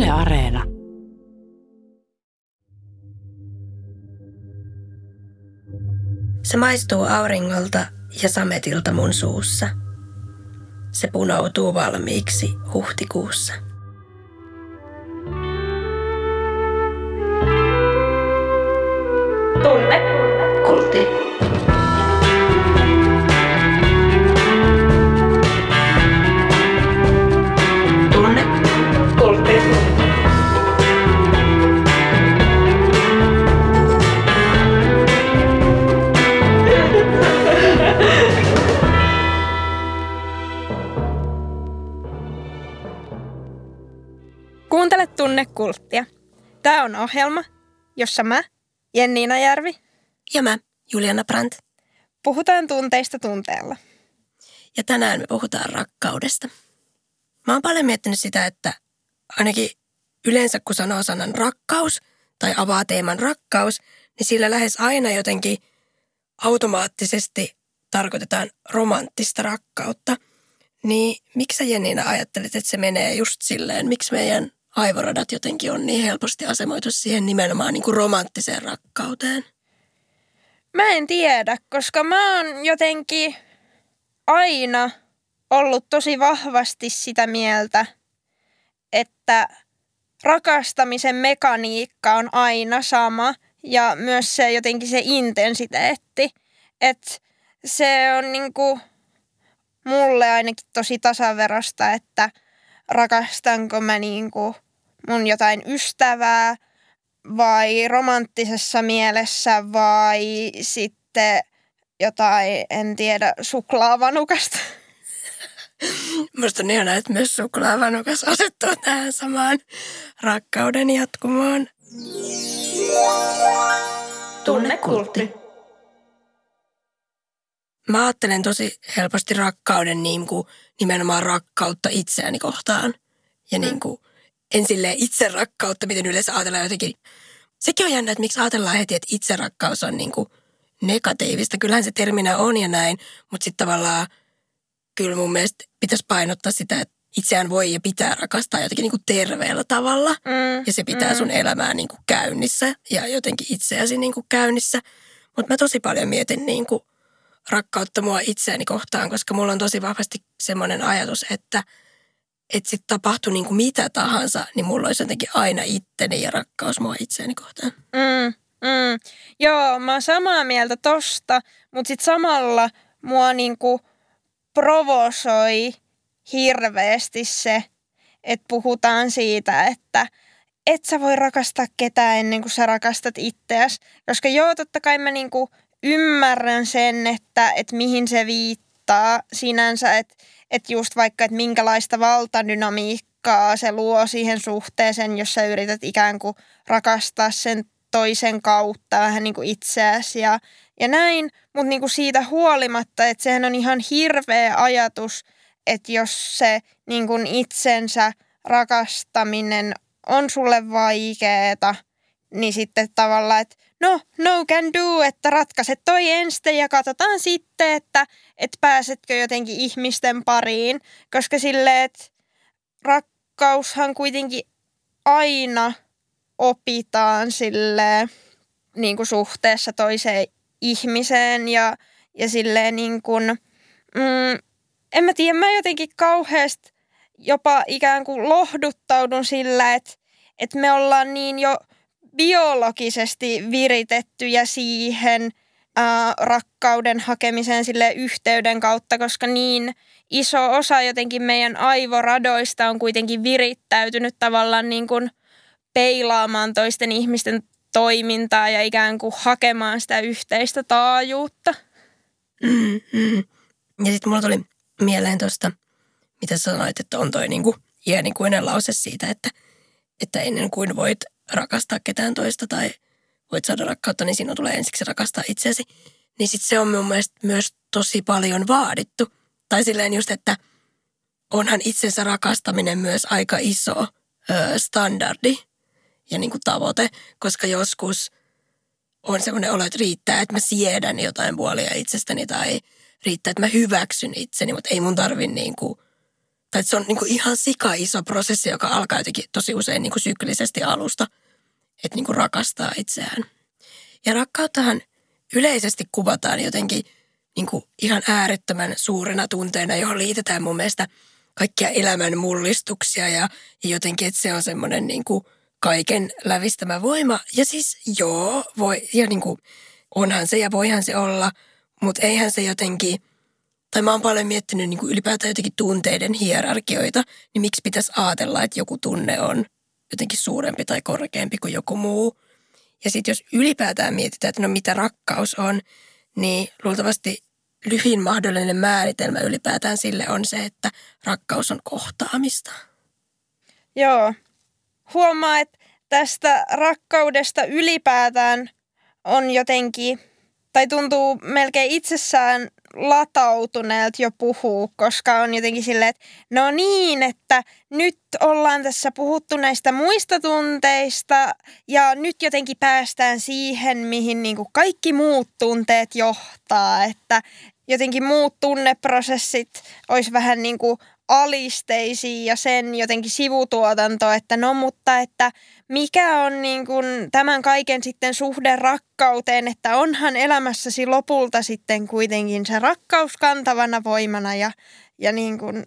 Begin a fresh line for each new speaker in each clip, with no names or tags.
Yle Areena.
Se maistuu auringolta ja sametilta mun suussa. Se punoutuu valmiiksi huhtikuussa. Tunnekultti. Tunnekultti.
Kuuntele Tunnekulttia. Tämä on ohjelma, jossa mä, Jenniina Järvi,
Ja mä, Juliana Brandt.
puhutaan tunteista tunteella.
Ja tänään me puhutaan rakkaudesta. Mä oon paljon miettinyt sitä, että ainakin yleensä kun sanoo sanan rakkaus tai avaa teeman rakkaus, niin sillä lähes aina jotenkin automaattisesti tarkoitetaan romanttista rakkautta. Niin miksi sä, Jenniina, ajattelet, että se menee just silleen? Miksi meidän aivoradat jotenkin on niin helposti asemoitu siihen nimenomaan niin kuin romanttiseen rakkauteen?
Mä en tiedä, koska mä oon jotenkin aina ollut tosi vahvasti sitä mieltä, että rakastamisen mekaniikka on aina sama ja myös se jotenkin se intensiteetti. Että se on niinku mulle ainakin tosi tasaverosta, että rakastanko mä niinku mun jotain ystävää vai romanttisessa mielessä vai sitten jotain, en tiedä, suklaavanukasta.
Musta on ihanaa, että myös suklaavanukas asettuu tähän samaan rakkauden jatkumoon.
Tunnekultti.
Mä ajattelen tosi helposti rakkauden niin kuin nimenomaan rakkautta itseäni kohtaan. Ja niin kuin en silleen itse rakkautta, miten yleensä ajatellaan jotenkin. Sekin on jännä, että miksi ajatellaan heti, että itserakkaus on niin kuin negatiivista. Kyllähän se terminä on ja näin, mutta sitten tavallaan kyllä mun mielestä pitäisi painottaa sitä, että itseään voi ja pitää rakastaa jotenkin niin kuin terveellä tavalla. Ja se pitää sun elämää niin kuin käynnissä ja jotenkin itseäsi niin kuin käynnissä. Mutta mä tosi paljon mietin niin kuin rakkautta mua itseäni kohtaan, koska mulla on tosi vahvasti semmoinen ajatus, että sitten tapahtui niin kuin mitä tahansa, niin mulla olisi jotenkin aina itteni ja rakkaus mua itseäni kohtaan.
Joo, mä oon samaa mieltä tosta, mutta sitten samalla mua niinku provosoi hirveästi se, että puhutaan siitä, että et sä voi rakastaa ketään ennen kuin sä rakastat itseäsi. Koska joo, totta kai mä niinku ymmärrän sen, että mihin se viittaa sinänsä, että just vaikka, että minkälaista valtadynamiikkaa se luo siihen suhteeseen, jos sä yrität ikään kuin rakastaa sen toisen kautta vähän niin kuin itseäsi ja näin. Mutta niin kuin siitä huolimatta, että sehän on ihan hirveä ajatus, että jos se niin kuin itsensä rakastaminen on sulle vaikeeta, niin sitten tavallaan, että no can do, että ratkaiset toi ensin ja katsotaan sitten, että pääsetkö jotenkin ihmisten pariin. Koska silleen, että rakkaushan kuitenkin aina opitaan silleen niin kuin suhteessa toiseen ihmiseen ja silleen niin kuin, en mä tiedä, mä jotenkin kauheasti jopa ikään kuin lohduttaudun sillä, että me ollaan niin jo biologisesti viritettyjä siihen rakkauden hakemiseen sille yhteyden kautta, koska niin iso osa jotenkin meidän aivoradoista on kuitenkin virittäytynyt tavallaan niin kuin peilaamaan toisten ihmisten toimintaa ja ikään kuin hakemaan sitä yhteistä taajuutta.
Ja sitten mulla tuli mieleen tuosta, mitä sanoit, että on toi niinku iänikuinen lause siitä, että ennen kuin voit rakastaa ketään toista tai voit saada rakkautta, niin sinun tulee ensiksi rakastaa itseäsi. Niin sitten se on mun mielestä myös tosi paljon vaadittu. Tai silleen just, että onhan itsensä rakastaminen myös aika iso standardi ja niin kuin tavoite, koska joskus on semmoinen olo, että riittää, että mä siedän jotain puolia itsestäni tai riittää, että mä hyväksyn itseni, mutta ei mun tarvi niin kuin Tai että se on niin kuin ihan sika iso prosessi, joka alkaa jotenkin tosi usein niin kuin syklisesti alusta, että niin kuin rakastaa itseään. Ja rakkauttahan yleisesti kuvataan jotenkin niin kuin ihan äärettömän suurena tunteena, johon liitetään mun mielestä kaikkia elämän mullistuksia ja jotenkin, että se on semmoinen niin kuin kaiken lävistämä voima. Ja siis joo, voi, ja niin kuin onhan se ja voihan se olla, mutta eihän se jotenkin, tai mä oon paljon miettinyt niin kuin ylipäätään jotenkin tunteiden hierarkioita, niin miksi pitäisi ajatella, että joku tunne on jotenkin suurempi tai korkeampi kuin joku muu. Ja sitten jos ylipäätään mietitään, että no mitä rakkaus on, niin luultavasti lyhin mahdollinen määritelmä ylipäätään sille on se, että rakkaus on kohtaamista.
Joo. Huomaa, että tästä rakkaudesta ylipäätään on jotenkin, tai tuntuu melkein itsessään latautuneelta jo puhua, koska on jotenkin silleen, että no niin, että nyt ollaan tässä puhuttu näistä muista tunteista ja nyt jotenkin päästään siihen, mihin niin kuin kaikki muut tunteet johtaa, että jotenkin muut tunneprosessit olisi vähän niin kuin alisteisia ja sen jotenkin sivutuotanto, että no mutta että mikä on niin kuin tämän kaiken sitten suhde rakkauteen, että onhan elämässäsi lopulta sitten kuitenkin se rakkaus kantavana voimana ja niin kuin,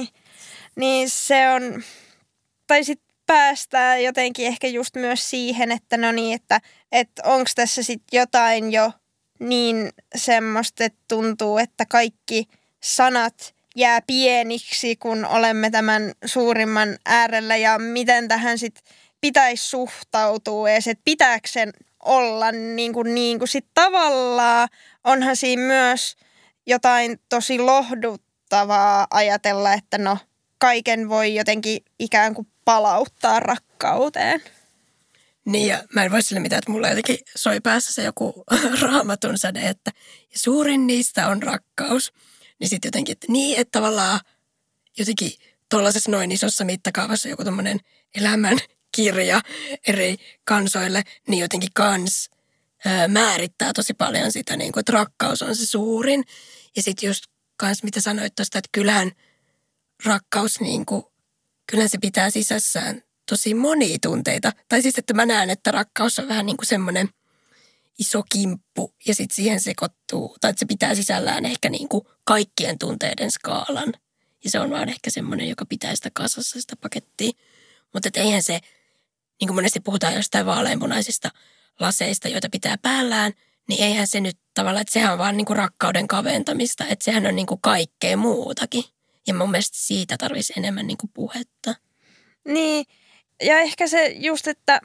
niin se on, tai sitten päästään jotenkin ehkä just myös siihen, että no niin, että onko tässä sitten jotain jo niin semmoista, että tuntuu, että kaikki sanat jää pieniksi, kun olemme tämän suurimman äärellä ja miten tähän sitten pitäisi suhtautua ja että pitääkö sen olla niin kuin sit tavallaan onhan siinä myös jotain tosi lohduttavaa ajatella, että no kaiken voi jotenkin ikään kuin palauttaa rakkauteen.
Niin ja mä en voi sille mitään, että mulla jotenkin soi päässä se joku raamatun säde, että suurin niistä on rakkaus. Niin sitten jotenkin, että niin, että tavallaan jotenkin tuollaisessa noin isossa mittakaavassa joku tommoinen elämän kirja eri kansoille, niin jotenkin kans määrittää tosi paljon sitä, niin kuin, että rakkaus on se suurin. Ja sitten just kans mitä sanoit tuosta, että kyllähän rakkaus, niin kuin, kyllähän se pitää sisässään tosi monia tunteita. Tai siis, että mä näen, että rakkaus on vähän niin kuin semmoinen iso kimppu ja sitten siihen sekoittuu, tai että se pitää sisällään ehkä niin kuin kaikkien tunteiden skaalan. Ja se on vaan ehkä semmoinen, joka pitää sitä kasassa, sitä pakettia. Mutta eihän se, niin kuin monesti puhutaan jostain vaaleanpunaisista laseista, joita pitää päällään, niin eihän se nyt tavallaan, että sehän on vaan niin kuin rakkauden kaventamista, että sehän on niin kuin kaikkea muutakin. Ja mun mielestä siitä tarvitsisi enemmän niin kuin puhetta.
Niin, ja ehkä se just, että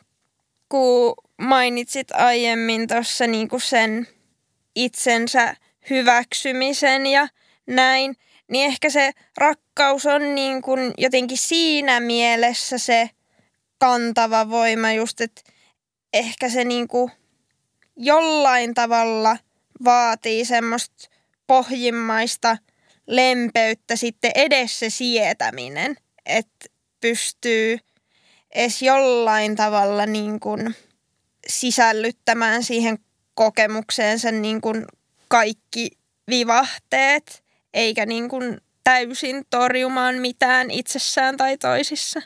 kun mainitsit aiemmin tuossa niinku sen itsensä hyväksymisen ja näin, niin ehkä se rakkaus on niinku jotenkin siinä mielessä se kantava voima just, että ehkä se niinku jollain tavalla vaatii semmoista pohjimmaista lempeyttä sitten edes se sietäminen, että pystyy edes jollain tavalla niin kuin sisällyttämään siihen kokemukseensa niin kuin kaikki vivahteet, eikä niin kuin täysin torjumaan mitään itsessään tai toisissa.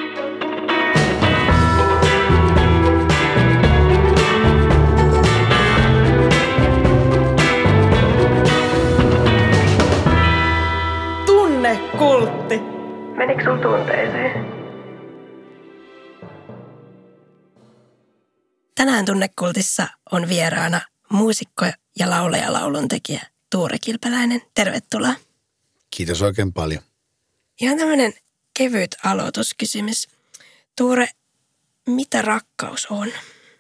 Tunnekultti. Menikö sun tunteeseen? Tänään Tunnekultissa on vieraana muusikko ja laulaja lauluntekijä Tuure Kilpeläinen. Tervetuloa.
Kiitos oikein paljon.
Ihan tämmöinen kevyt aloituskysymys. Tuure, mitä rakkaus on?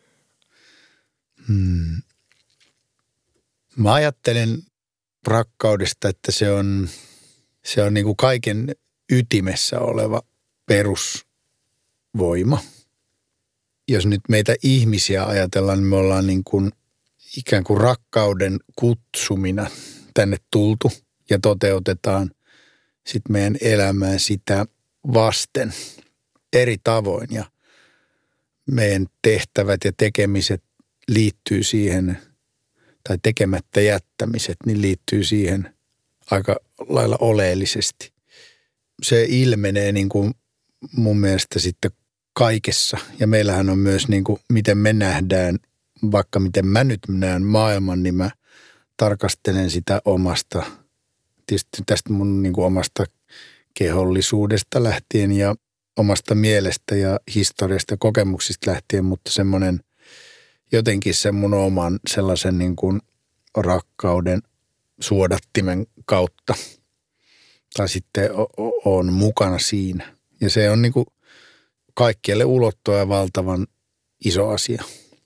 Mä ajattelen rakkaudesta, että se on niin kuin kaiken ytimessä oleva perusvoima. Jos nyt meitä ihmisiä ajatellaan, niin me ollaan niin kuin ikään kuin rakkauden kutsumina tänne tultu ja toteutetaan sitten meidän elämää sitä vasten eri tavoin. Ja meidän tehtävät ja tekemiset liittyy siihen, tai tekemättä jättämiset, niin liittyy siihen aika lailla oleellisesti. se ilmenee niin kuin mun mielestä sitten kaikessa. Ja meillähän on myös niin kuin, miten me nähdään, vaikka miten mä nyt näen maailman, niin mä tarkastelen sitä omasta, tietysti tästä mun niin kuin omasta kehollisuudesta lähtien ja omasta mielestä ja historiasta ja kokemuksista lähtien, mutta semmoinen jotenkin se mun oman sellaisen niin kuin rakkauden suodattimen kautta tai sitten on mukana siinä. Ja se on niin kuin kaikkialle ulottua ja valtavan iso asia.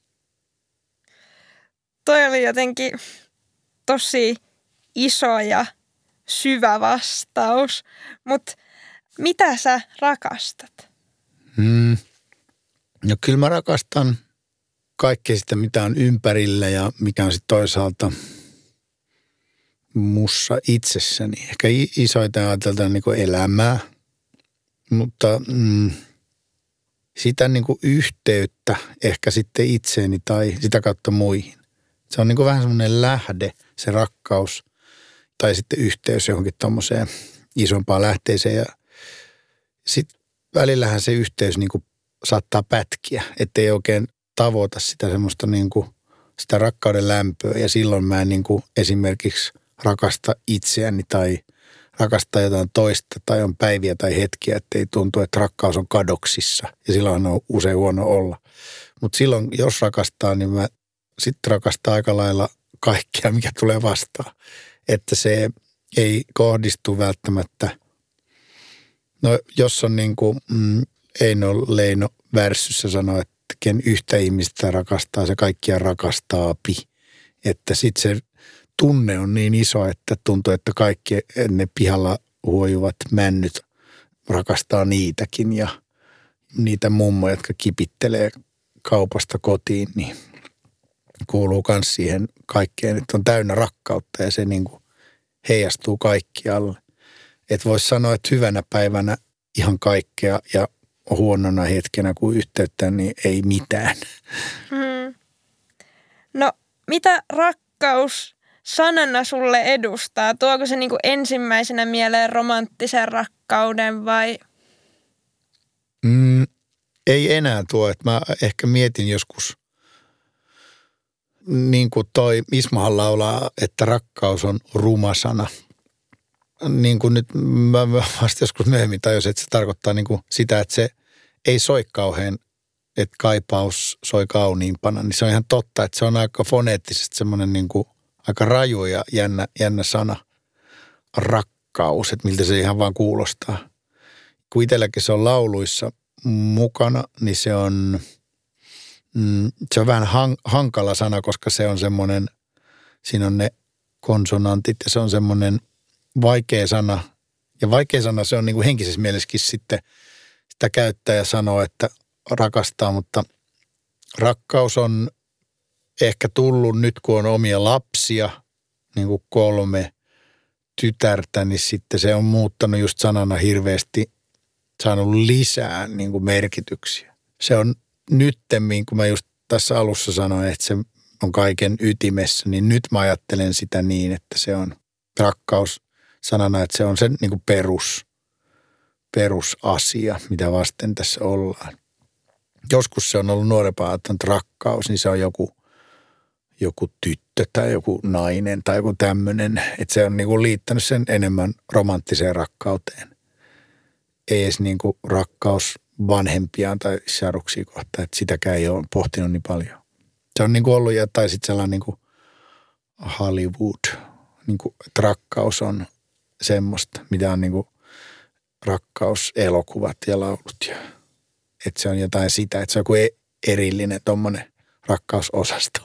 Toi oli jotenkin tosi iso ja syvä vastaus, mutta mitä sä rakastat?
No kyllä mä rakastan kaikkea sitä, mitä on ympärillä ja mikä on sitten toisaalta mussa itsessäni. Ehkä isoita ajateltaan niin kuin elämää, mutta sitä niin kuin yhteyttä ehkä sitten itseeni tai sitä kautta muihin. Se on niin kuin vähän semmoinen lähde, se rakkaus tai sitten yhteys johonkin tommoseen isompaan lähteeseen. Ja sitten välillähän se yhteys niin kuin saattaa pätkiä, ettei oikein tavoita sitä semmoista niin kuin sitä rakkauden lämpöä. Ja silloin mä en niin kuin esimerkiksi rakasta itseäni tai rakastaa jotain toista tai on päiviä tai hetkiä, ettei tuntu, että rakkaus on kadoksissa. Ja silloin on usein huono olla. Mutta silloin, jos rakastaa, niin mä sitten rakastaa aika lailla kaikkea, mikä tulee vastaan. Että se ei kohdistu välttämättä. No jos on niin kuin Eino Leino värssyssä sanoo, että ken yhtä ihmistä rakastaa, se kaikkia rakastaapi. Että sitten se tunne on niin iso, että tuntuu, että kaikki ne pihalla huojuvat männyt rakastaa niitäkin ja niitä mummoja, jotka kipittelee kaupasta kotiin, niin kuuluu myös siihen kaikkeen, että on täynnä rakkautta ja se niin kuin heijastuu kaikkialle. Että voisi sanoa, että hyvänä päivänä ihan kaikkea ja huonona hetkenä kuin yhteyttä, niin ei mitään.
No, mitä rakkaus sanana sulle edustaa? Tuoko se niinku ensimmäisenä mieleen romanttisen rakkauden vai?
Ei enää tuo, että mä ehkä mietin joskus, niin kuin toi Ismahan laulaa, että rakkaus on ruma sana. Niin kuin nyt mä vasta joskus myöhemmin tajusin, että se tarkoittaa niin kuin sitä, että se ei soi kauhean, että kaipaus soi kauniimpana. Niin se on ihan totta, että se on aika foneettisesti semmoinen niin kuin aika raju ja jännä sana. Rakkaus, että miltä se ihan vaan kuulostaa. Kun itselläkin se on lauluissa mukana, niin se on vähän hankala sana, koska se on semmoinen, siinä on ne konsonantit ja se on semmoinen vaikea sana. Ja vaikea sana se on niin kuin henkisessä mielessäkin sitten sitä käyttää ja sanoo, että rakastaa, mutta rakkaus on ehkä tullut nyt, kun on omia lapsia, niin kuin 3 tytärtä, niin sitten se on muuttanut just sanana hirveästi, saanut lisää niin kuin merkityksiä. Se on nyttemmin, kun mä just tässä alussa sanoin, että se on kaiken ytimessä, niin nyt mä ajattelen sitä niin, että se on rakkaus sanana, että se on se niin kuin perusasia, mitä vasten tässä ollaan. Joskus se on ollut nuorempaa, että rakkaus, niin se on joku tyttö tai joku nainen tai joku tämmöinen, että se on niin kuin liittänyt sen enemmän romanttiseen rakkauteen. Ei edes niin kuin rakkaus vanhempiaan tai sisaruksia kohtaan, että sitäkään ei ole pohtinut niin paljon. Se on niin kuin ollut, tai sitten sellainen niin kuin Hollywood, niin kuin, että rakkaus on semmoista, mitä on niin kuin rakkauselokuvat ja laulut. Että se on jotain sitä, että se on joku erillinen tommoinen rakkausosasto.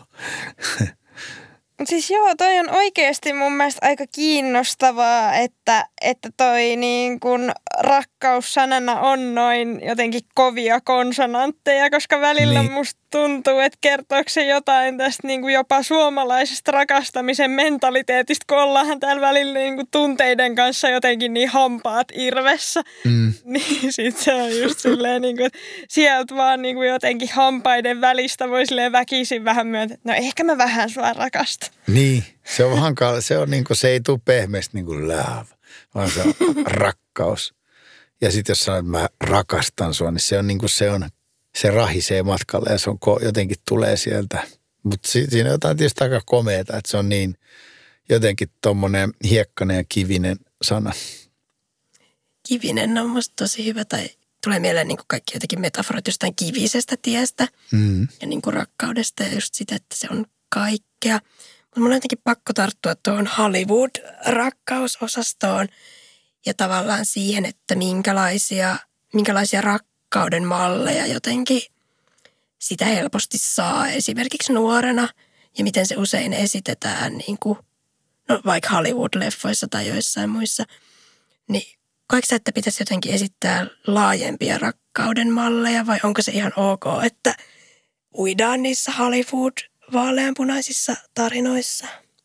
Siis joo, toi on oikeasti mun mielestä aika kiinnostavaa, että toi niin kun rakkaus sanana on noin jotenkin kovia konsonantteja, koska välillä niin. Musta tuntuu, että kertooko se jotain tästä niin kuin jopa suomalaisesta rakastamisen mentaliteetista, kun ollaanhan täällä välillä niin kuin tunteiden kanssa jotenkin niin hampaat irvessä. Niin sit se on just silleen, niin kuin, että sieltä vaan niin kuin jotenkin hampaiden välistä voi silleen väkisin vähän myöntää, että no ehkä mä vähän sua rakastan.
Niin, se on hankala. Se on niin kuin, se ei tule pehmeästi niin kuin love, vaan se on rakkaus. Ja sitten jos sanoo, että mä rakastan sua, niin se on niin kuin se rahisee matkalle ja se on jotenkin tulee sieltä. Mutta siinä on jotain tietysti aika komeeta, että se on niin jotenkin tommonen hiekkainen ja kivinen sana.
Kivinen on musta tosi hyvä, tai tulee mieleen niin kuin kaikki jotenkin metaforat jostain kivisestä tiestä ja niin kuin rakkaudesta ja just sitä, että se on kaikkea. Mutta mulla on jotenkin pakko tarttua tuohon Hollywood-rakkausosastoon ja tavallaan siihen, että minkälaisia rakkauden malleja jotenkin sitä helposti saa esimerkiksi nuorena ja miten se usein esitetään niin kuin, no vaikka Hollywood-leffoissa tai joissain muissa, niin koetko sä, että pitäisi jotenkin esittää laajempia rakkauden malleja vai onko se ihan ok, että uidaan niissä Hollywood-vaaleanpunaisissa tarinoissa?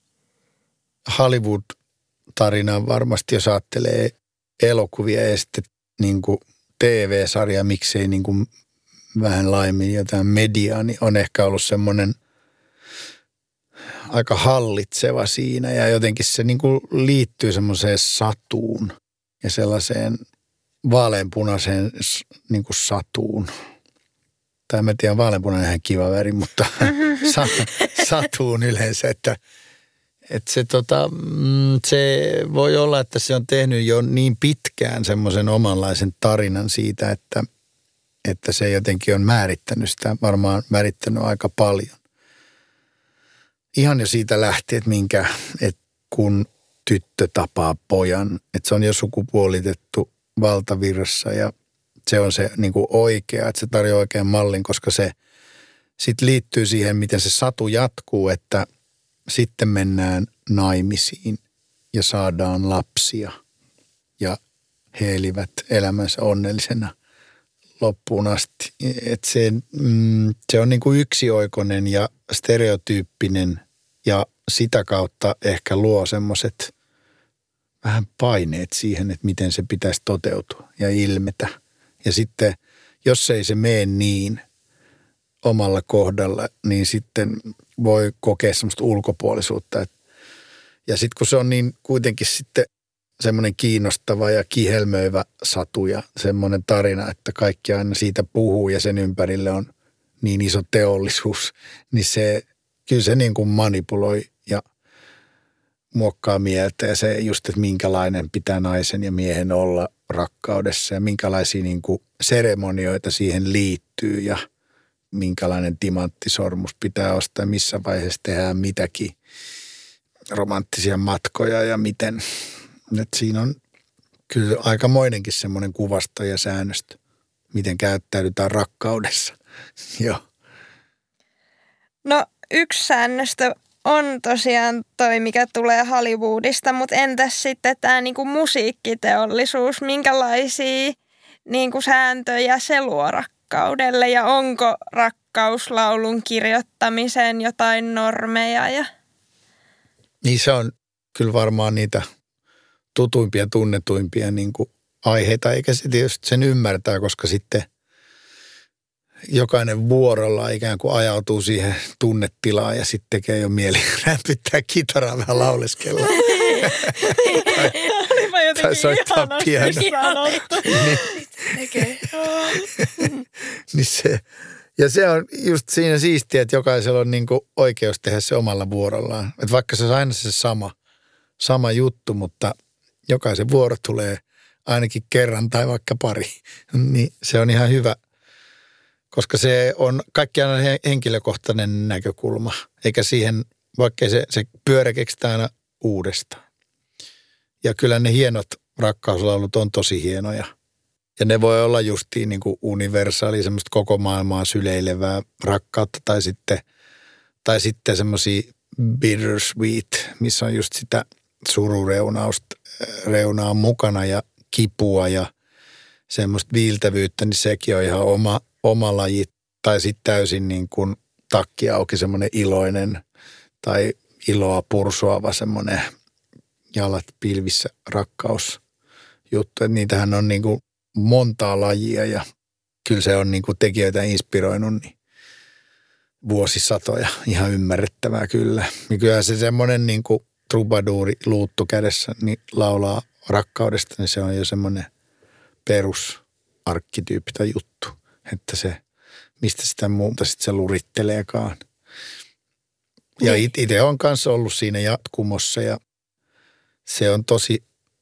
Hollywood-tarina varmasti, jos ajattelee elokuvia ja sitten niin kuin TV-sarja, miksei niin kuin vähän laajemmin jotain mediaa, niin on ehkä ollut semmoinen aika hallitseva siinä ja jotenkin se niin kuin liittyy semmoiseen satuun ja sellaiseen vaaleanpunaiseen niin kuin satuun. Tai mä tiedän, vaaleanpunainen on ihan kiva väri, mutta satuun yleensä, että se voi olla, että se on tehnyt jo niin pitkään semmoisen omanlaisen tarinan siitä, että se jotenkin on määrittänyt sitä, varmaan määrittänyt aika paljon. Ihan jo siitä lähtien, että kun tyttö tapaa pojan, että se on jo sukupuolitettu valtavirrassa ja se on se niin kuin oikea, että se tarjoaa oikean mallin, koska se sitten liittyy siihen, miten se satu jatkuu, että sitten mennään naimisiin ja saadaan lapsia ja he elivät elämänsä onnellisena loppuun asti. Että se on niin kuin yksioikoinen ja stereotyyppinen ja sitä kautta ehkä luo semmoiset vähän paineet siihen, että miten se pitäisi toteutua ja ilmetä. Ja sitten, jos ei se mene niin omalla kohdalla, niin sitten voi kokea semmoista ulkopuolisuutta. Ja sitten kun se on niin kuitenkin sitten semmoinen kiinnostava ja kihelmöivä satu ja semmoinen tarina, että kaikki aina siitä puhuu ja sen ympärille on niin iso teollisuus, niin kyllä se niin kuin manipuloi ja muokkaa mieltä ja se just, että minkälainen pitää naisen ja miehen olla rakkaudessa ja minkälaisia niin kuin seremonioita siihen liittyy ja minkälainen timanttisormus pitää ostaa ja missä vaiheessa tehdään mitäkin romanttisia matkoja ja miten. Että siinä on kyllä aikamoinenkin semmoinen kuvasto ja säännöstö, miten käyttäydytään rakkaudessa. Joo. No
yksi säännöstö on tosiaan toi, mikä tulee Hollywoodista, mutta entäs sitten tämä niinku musiikkiteollisuus, minkälaisia niinku sääntöjä se luo rakkaudelle ja onko rakkauslaulun kirjoittamiseen jotain normeja?
Niin se on kyllä varmaan niitä tutuimpia, tunnetuimpia niinku aiheita, eikä se tietysti sen ymmärtää, koska sitten jokainen vuorolla ikään kuin ajautuu siihen tunnetilaan ja sitten tekee jo mieli rämpyttää kitaraa vähän lauleskella.
Olipa jotenkin ihanasti sanottu.
Niin se, ja se on just siinä siistiä, että jokaisella on niin kuin oikeus tehdä se omalla vuorollaan. Että vaikka se on aina se sama juttu, mutta jokaisen vuoro tulee ainakin kerran tai vaikka pari. Niin se on ihan hyvä. Koska se on kaikki aina henkilökohtainen näkökulma, eikä siihen, vaikka se pyörä keksitään aina uudestaan. Ja kyllä ne hienot rakkauslaulut on tosi hienoja. Ja ne voi olla justiin niin kuin universaali, semmoista koko maailmaa syleilevää rakkautta tai sitten semmoisia bittersweet, missä on just sitä surureunaa mukana ja kipua ja semmoista viiltävyyttä, niin sekin on ihan oma laji, tai sitten täysin niin kuin takki auki semmoinen iloinen tai iloa pursuava semmoinen jalat pilvissä rakkausjuttu. Et niitähän on niin kuin montaa lajia ja kyllä se on niin kuin tekijöitä inspiroinut niin vuosisatoja. Ihan ymmärrettävää kyllä. Ja kyllähän se semmoinen niin kuin trubaduuri luuttu kädessä niin laulaa rakkaudesta, niin se on jo semmoinen perusarkkityyppi tai juttu, että se, mistä sitä muuta sitten se luritteleekaan. Ja itse on kanssa ollut siinä jatkumossa ja se on tosi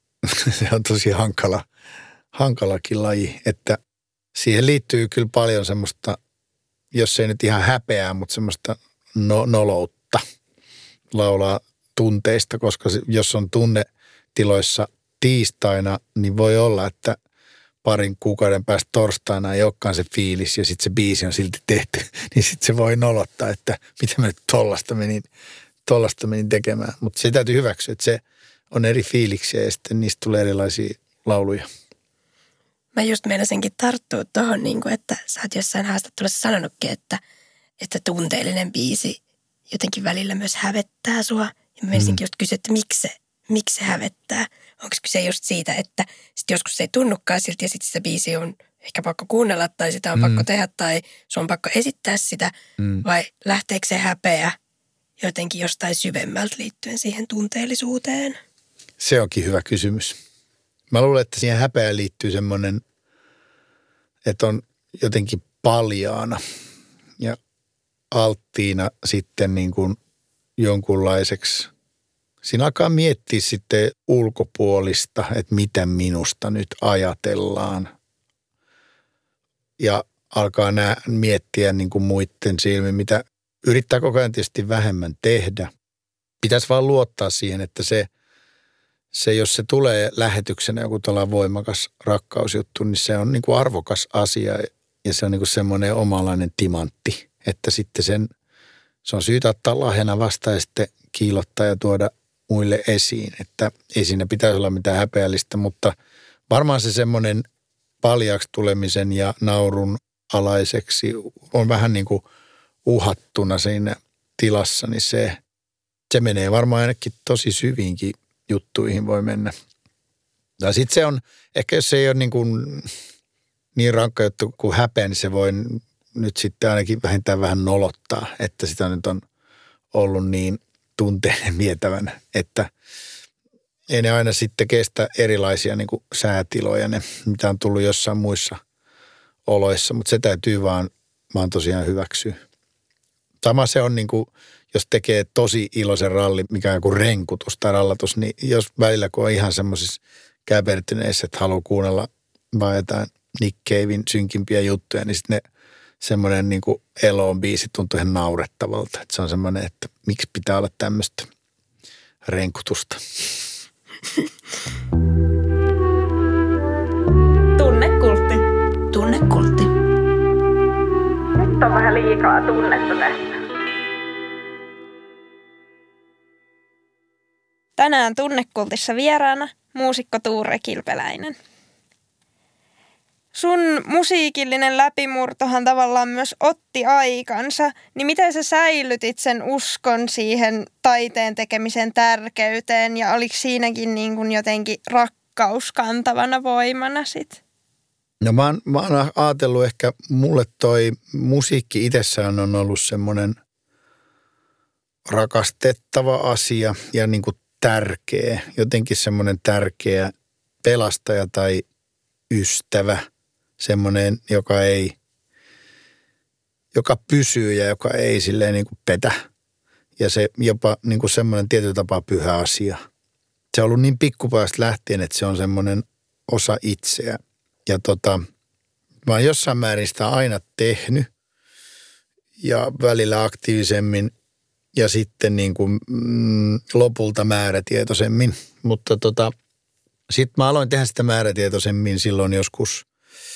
hankalakin laji, että siihen liittyy kyllä paljon semmoista, jos ei nyt ihan häpeää, mutta semmoista noloutta laulaa tunteista, koska jos on tunnetiloissa tiistaina, niin voi olla, että parin kuukauden päästä torstaina ei olekaan se fiilis ja sitten se biisi on silti tehty, niin sitten se voi nolottaa, että mitä mä nyt tollasta menin tekemään. Mutta se täytyy hyväksyä, että se on eri fiiliksiä ja sitten niistä tulee erilaisia lauluja.
Mä just meinasinkin tarttua tuohon, että sä oot jossain haastattelussa sanonutkin, että tunteellinen biisi jotenkin välillä myös hävettää sua. Ja mä meinasinkin just kysyä, että miksi se hävettää? Onko kyse just siitä, että sit joskus se ei tunnukaan siltä ja sitten sitä biisi on ehkä pakko kuunnella tai sitä on pakko tehdä tai sun on pakko esittää sitä. Vai lähteekö se häpeä jotenkin jostain syvemmältä liittyen siihen tunteellisuuteen?
Se onkin hyvä kysymys. Mä luulen, että siihen häpeään liittyy semmoinen, että on jotenkin paljaana ja alttiina sitten niin kuin jonkunlaiseksi. Siinä alkaa miettiä sitten ulkopuolista, että mitä minusta nyt ajatellaan. Ja alkaa miettiä niin kuin muiden silmin, mitä yrittää koko ajan tietysti vähemmän tehdä. Pitäisi vaan luottaa siihen, että se, jos se tulee lähetyksenä joku tällainen voimakas rakkausjuttu, niin se on niin kuin arvokas asia ja se on niin kuin semmoinen omanlainen timantti, että sitten se on syytä ottaa lahjana vastaan ja sitten kiillottaa ja tuoda muille esiin, että ei siinä pitäisi olla mitään häpeällistä, mutta varmaan se semmoinen paljaaksi tulemisen ja naurun alaiseksi on vähän niin kuin uhattuna siinä tilassa, niin se menee varmaan ainakin tosi syviinkin juttuihin voi mennä. Tai sitten se on, ehkä jos se ei ole niin rankka juttu kuin häpeä, niin se voi nyt sitten ainakin vähintään vähän nolottaa, että sitä nyt on ollut niin tunteiden vietävänä, että ei ne aina sitten kestä erilaisia niin kuin säätiloja, ne mitä on tullut jossain muissa oloissa, mutta se täytyy vaan tosiaan hyväksyä. Sama se on niin kuin, jos tekee tosi iloisen ralli, mikä on joku renkutus tai rallatus, niin jos välillä kun on ihan semmoisissa käpertyneissä, että haluaa kuunnella vaan jotain Nick Caven synkimpiä juttuja, niin sitten semmoinen niin kuin Eloon biisi tuntuu ihan naurettavalta. Että se on semmoinen, että miksi pitää olla tämmöistä renkutusta.
Tunnekultti.
Tunnekultti.
Nyt on vähän liikaa tunnetta tässä. Tänään Tunnekultissa vieraana muusikko Tuure Kilpeläinen. Sun musiikillinen läpimurtohan tavallaan myös otti aikansa, niin miten sä säilytit sen uskon siihen taiteen tekemisen tärkeyteen ja oliko siinäkin niin kuin jotenkin rakkaus kantavana voimana sit?
No mä oon ajatellut ehkä, mulle toi musiikki itsessään on ollut semmoinen rakastettava asia ja niin kuin tärkeä, jotenkin semmoinen tärkeä pelastaja tai ystävä. Semmoinen, joka pysyy ja joka ei silleen niin kuin petä. Ja se jopa niin kuin semmoinen tietyllä tapaa pyhä asia. Se on ollut niin pikkupajasta lähtien, että se on semmoinen osa itseä. Ja mä oon jossain määrin sitä aina tehnyt ja välillä aktiivisemmin ja sitten niin kuin, lopulta määrätietoisemmin. Mutta sitten mä aloin tehdä sitä määrätietoisemmin silloin joskus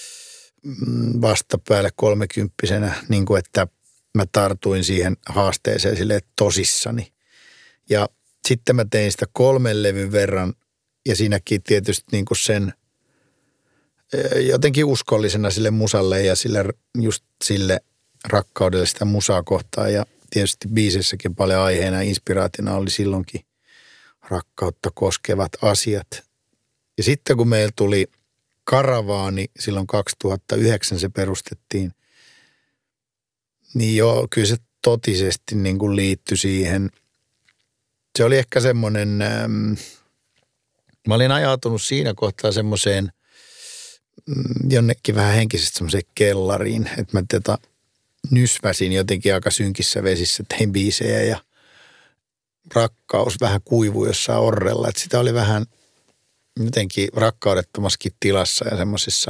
vasta päälle 30-vuotiaana, niin kuin että mä tartuin siihen haasteeseen silleen tosissani. Ja sitten mä tein sitä 3 levyn verran ja siinäkin tietysti niin kuin sen jotenkin uskollisena sille musalle ja just sille rakkaudelle sitä musaa kohtaan. Ja tietysti biisissäkin paljon aiheena ja inspiraationa oli silloinkin rakkautta koskevat asiat. Ja sitten kun meillä tuli Karavaani, silloin 2009 se perustettiin, niin joo, kyllä se totisesti niin kuin liittyi siihen. Se oli ehkä semmoinen, mä olin ajautunut siinä kohtaa semmoiseen jonnekin vähän henkisesti semmoiseen kellariin, että mä nysväsin jotenkin aika synkissä vesissä, tein biisejä ja rakkaus vähän kuivui jossain orrella. Että sitä oli vähän jotenkin rakkaudettomaskin tilassa ja semmoisissa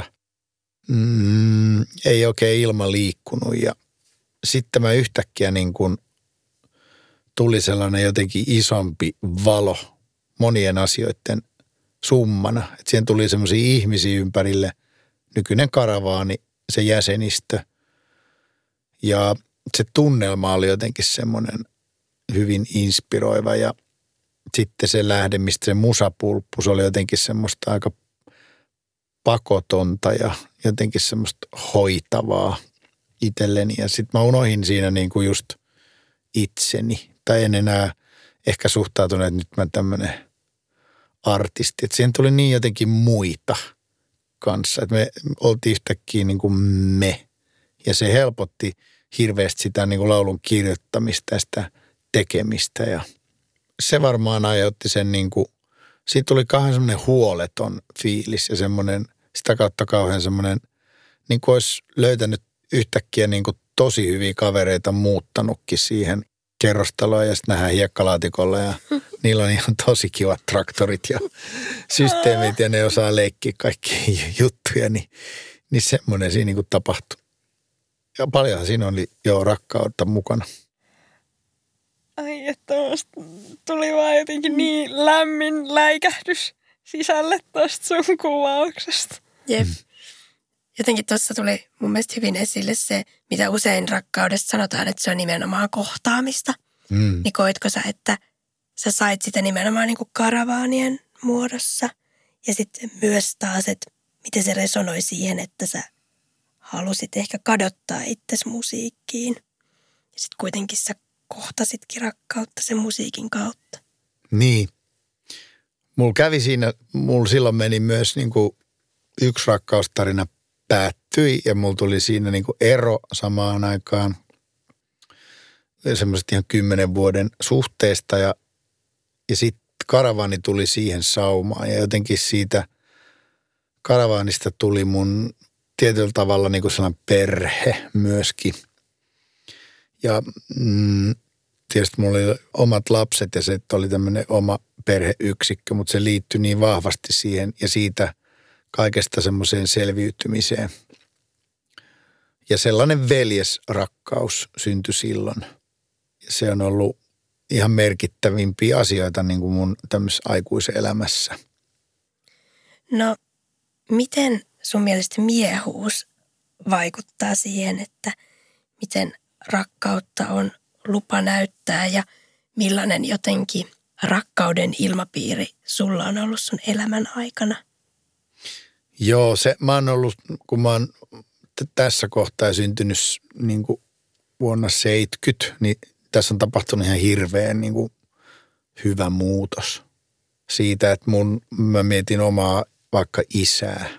ei oikein ilma liikkunut. Ja sitten mä yhtäkkiä niin kuin tuli sellainen jotenkin isompi valo monien asioiden summana. Että siihen tuli semmoisia ihmisiä ympärille, nykyinen karavaani, se jäsenistö. Ja se tunnelma oli jotenkin semmoinen hyvin inspiroiva ja sitten se lähde, mistä se musapulppu, se oli jotenkin semmoista aika pakotonta ja jotenkin semmoista hoitavaa itselleni. Ja sitten mä unohin siinä niin kuin just itseni. Tai en enää ehkä suhtautunut, että nyt mä tämmöinen artisti. Että siihen tuli niin jotenkin muita kanssa. Että me oltiin yhtäkkiä niin kuin me. Ja se helpotti hirveästi sitä niin kuin laulun kirjoittamista ja sitä tekemistä. Ja se varmaan aiheutti sen niin kuin, siitä tuli kauhean semmoinen huoleton fiilis ja semmoinen, sitä kautta kauhean semmoinen, niin kuin olisi löytänyt yhtäkkiä niin kuin tosi hyviä kavereita muuttanutkin siihen kerrostaloon ja sitten nähdään hiekkalaatikolla ja niillä on ihan tosi kivat traktorit ja systeemit ja ne osaa leikkiä kaikkia juttuja, niin semmoinen siinä niin kuin tapahtui. Ja paljonhan siinä oli jo rakkautta mukana.
Ai, että tuli vaan jotenkin niin lämmin läikähdys sisälle tuosta sun kuvauksesta.
Jep. Jotenkin tuossa tuli mun mielestä hyvin esille se, mitä usein rakkaudesta sanotaan, että se on nimenomaan kohtaamista. Niin koitko sä, että sä sait sitä nimenomaan niin kuin karavaanien muodossa ja sitten myös taas, että miten se resonoi siihen, että sä halusit ehkä kadottaa itsesi musiikkiin. Ja sitten kuitenkin sä kohtasitkin rakkautta sen musiikin kautta.
Niin. Mulla kävi siinä, mulla silloin meni myös niin kuin yksi rakkaustarina päättyi ja mulla tuli siinä niin kuin ero samaan aikaan semmoiset ihan 10 vuoden suhteesta ja sitten karavaani tuli siihen saumaan ja jotenkin siitä karavaanista tuli mun tietyllä tavalla niin kuin sellainen perhe myöskin. Ja tietysti mulla oli omat lapset ja se oli tämmöinen oma perheyksikkö, mutta se liittyi niin vahvasti siihen ja siitä kaikesta semmoiseen selviytymiseen. Ja sellainen veljesrakkaus syntyi silloin. Ja se on ollut ihan merkittävimpiä asioita niin kuin mun tämmöisessä aikuiselämässä.
No, miten sun mielestä miehuus vaikuttaa siihen, että miten rakkautta on lupa näyttää ja millainen jotenkin rakkauden ilmapiiri sulla on ollut sun elämän aikana?
Joo, mä oon ollut, kun mä oon tässä kohtaa syntynyt niin kuin vuonna 70, niin tässä on tapahtunut ihan hirveän niin kuin hyvä muutos siitä, että mä mietin omaa vaikka isää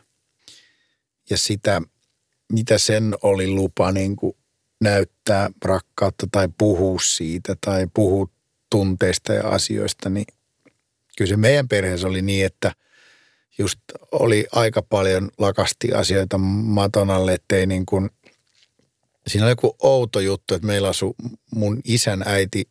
ja sitä, mitä sen oli lupa niin kuin näyttää rakkautta tai puhua siitä tai puhua tunteista ja asioista, niin kyllä se meidän perheessä oli niin, että just oli aika paljon lakasti asioita maton alle, ettei niin kuin, siinä oli joku outo juttu, että meillä asui mun isän äiti,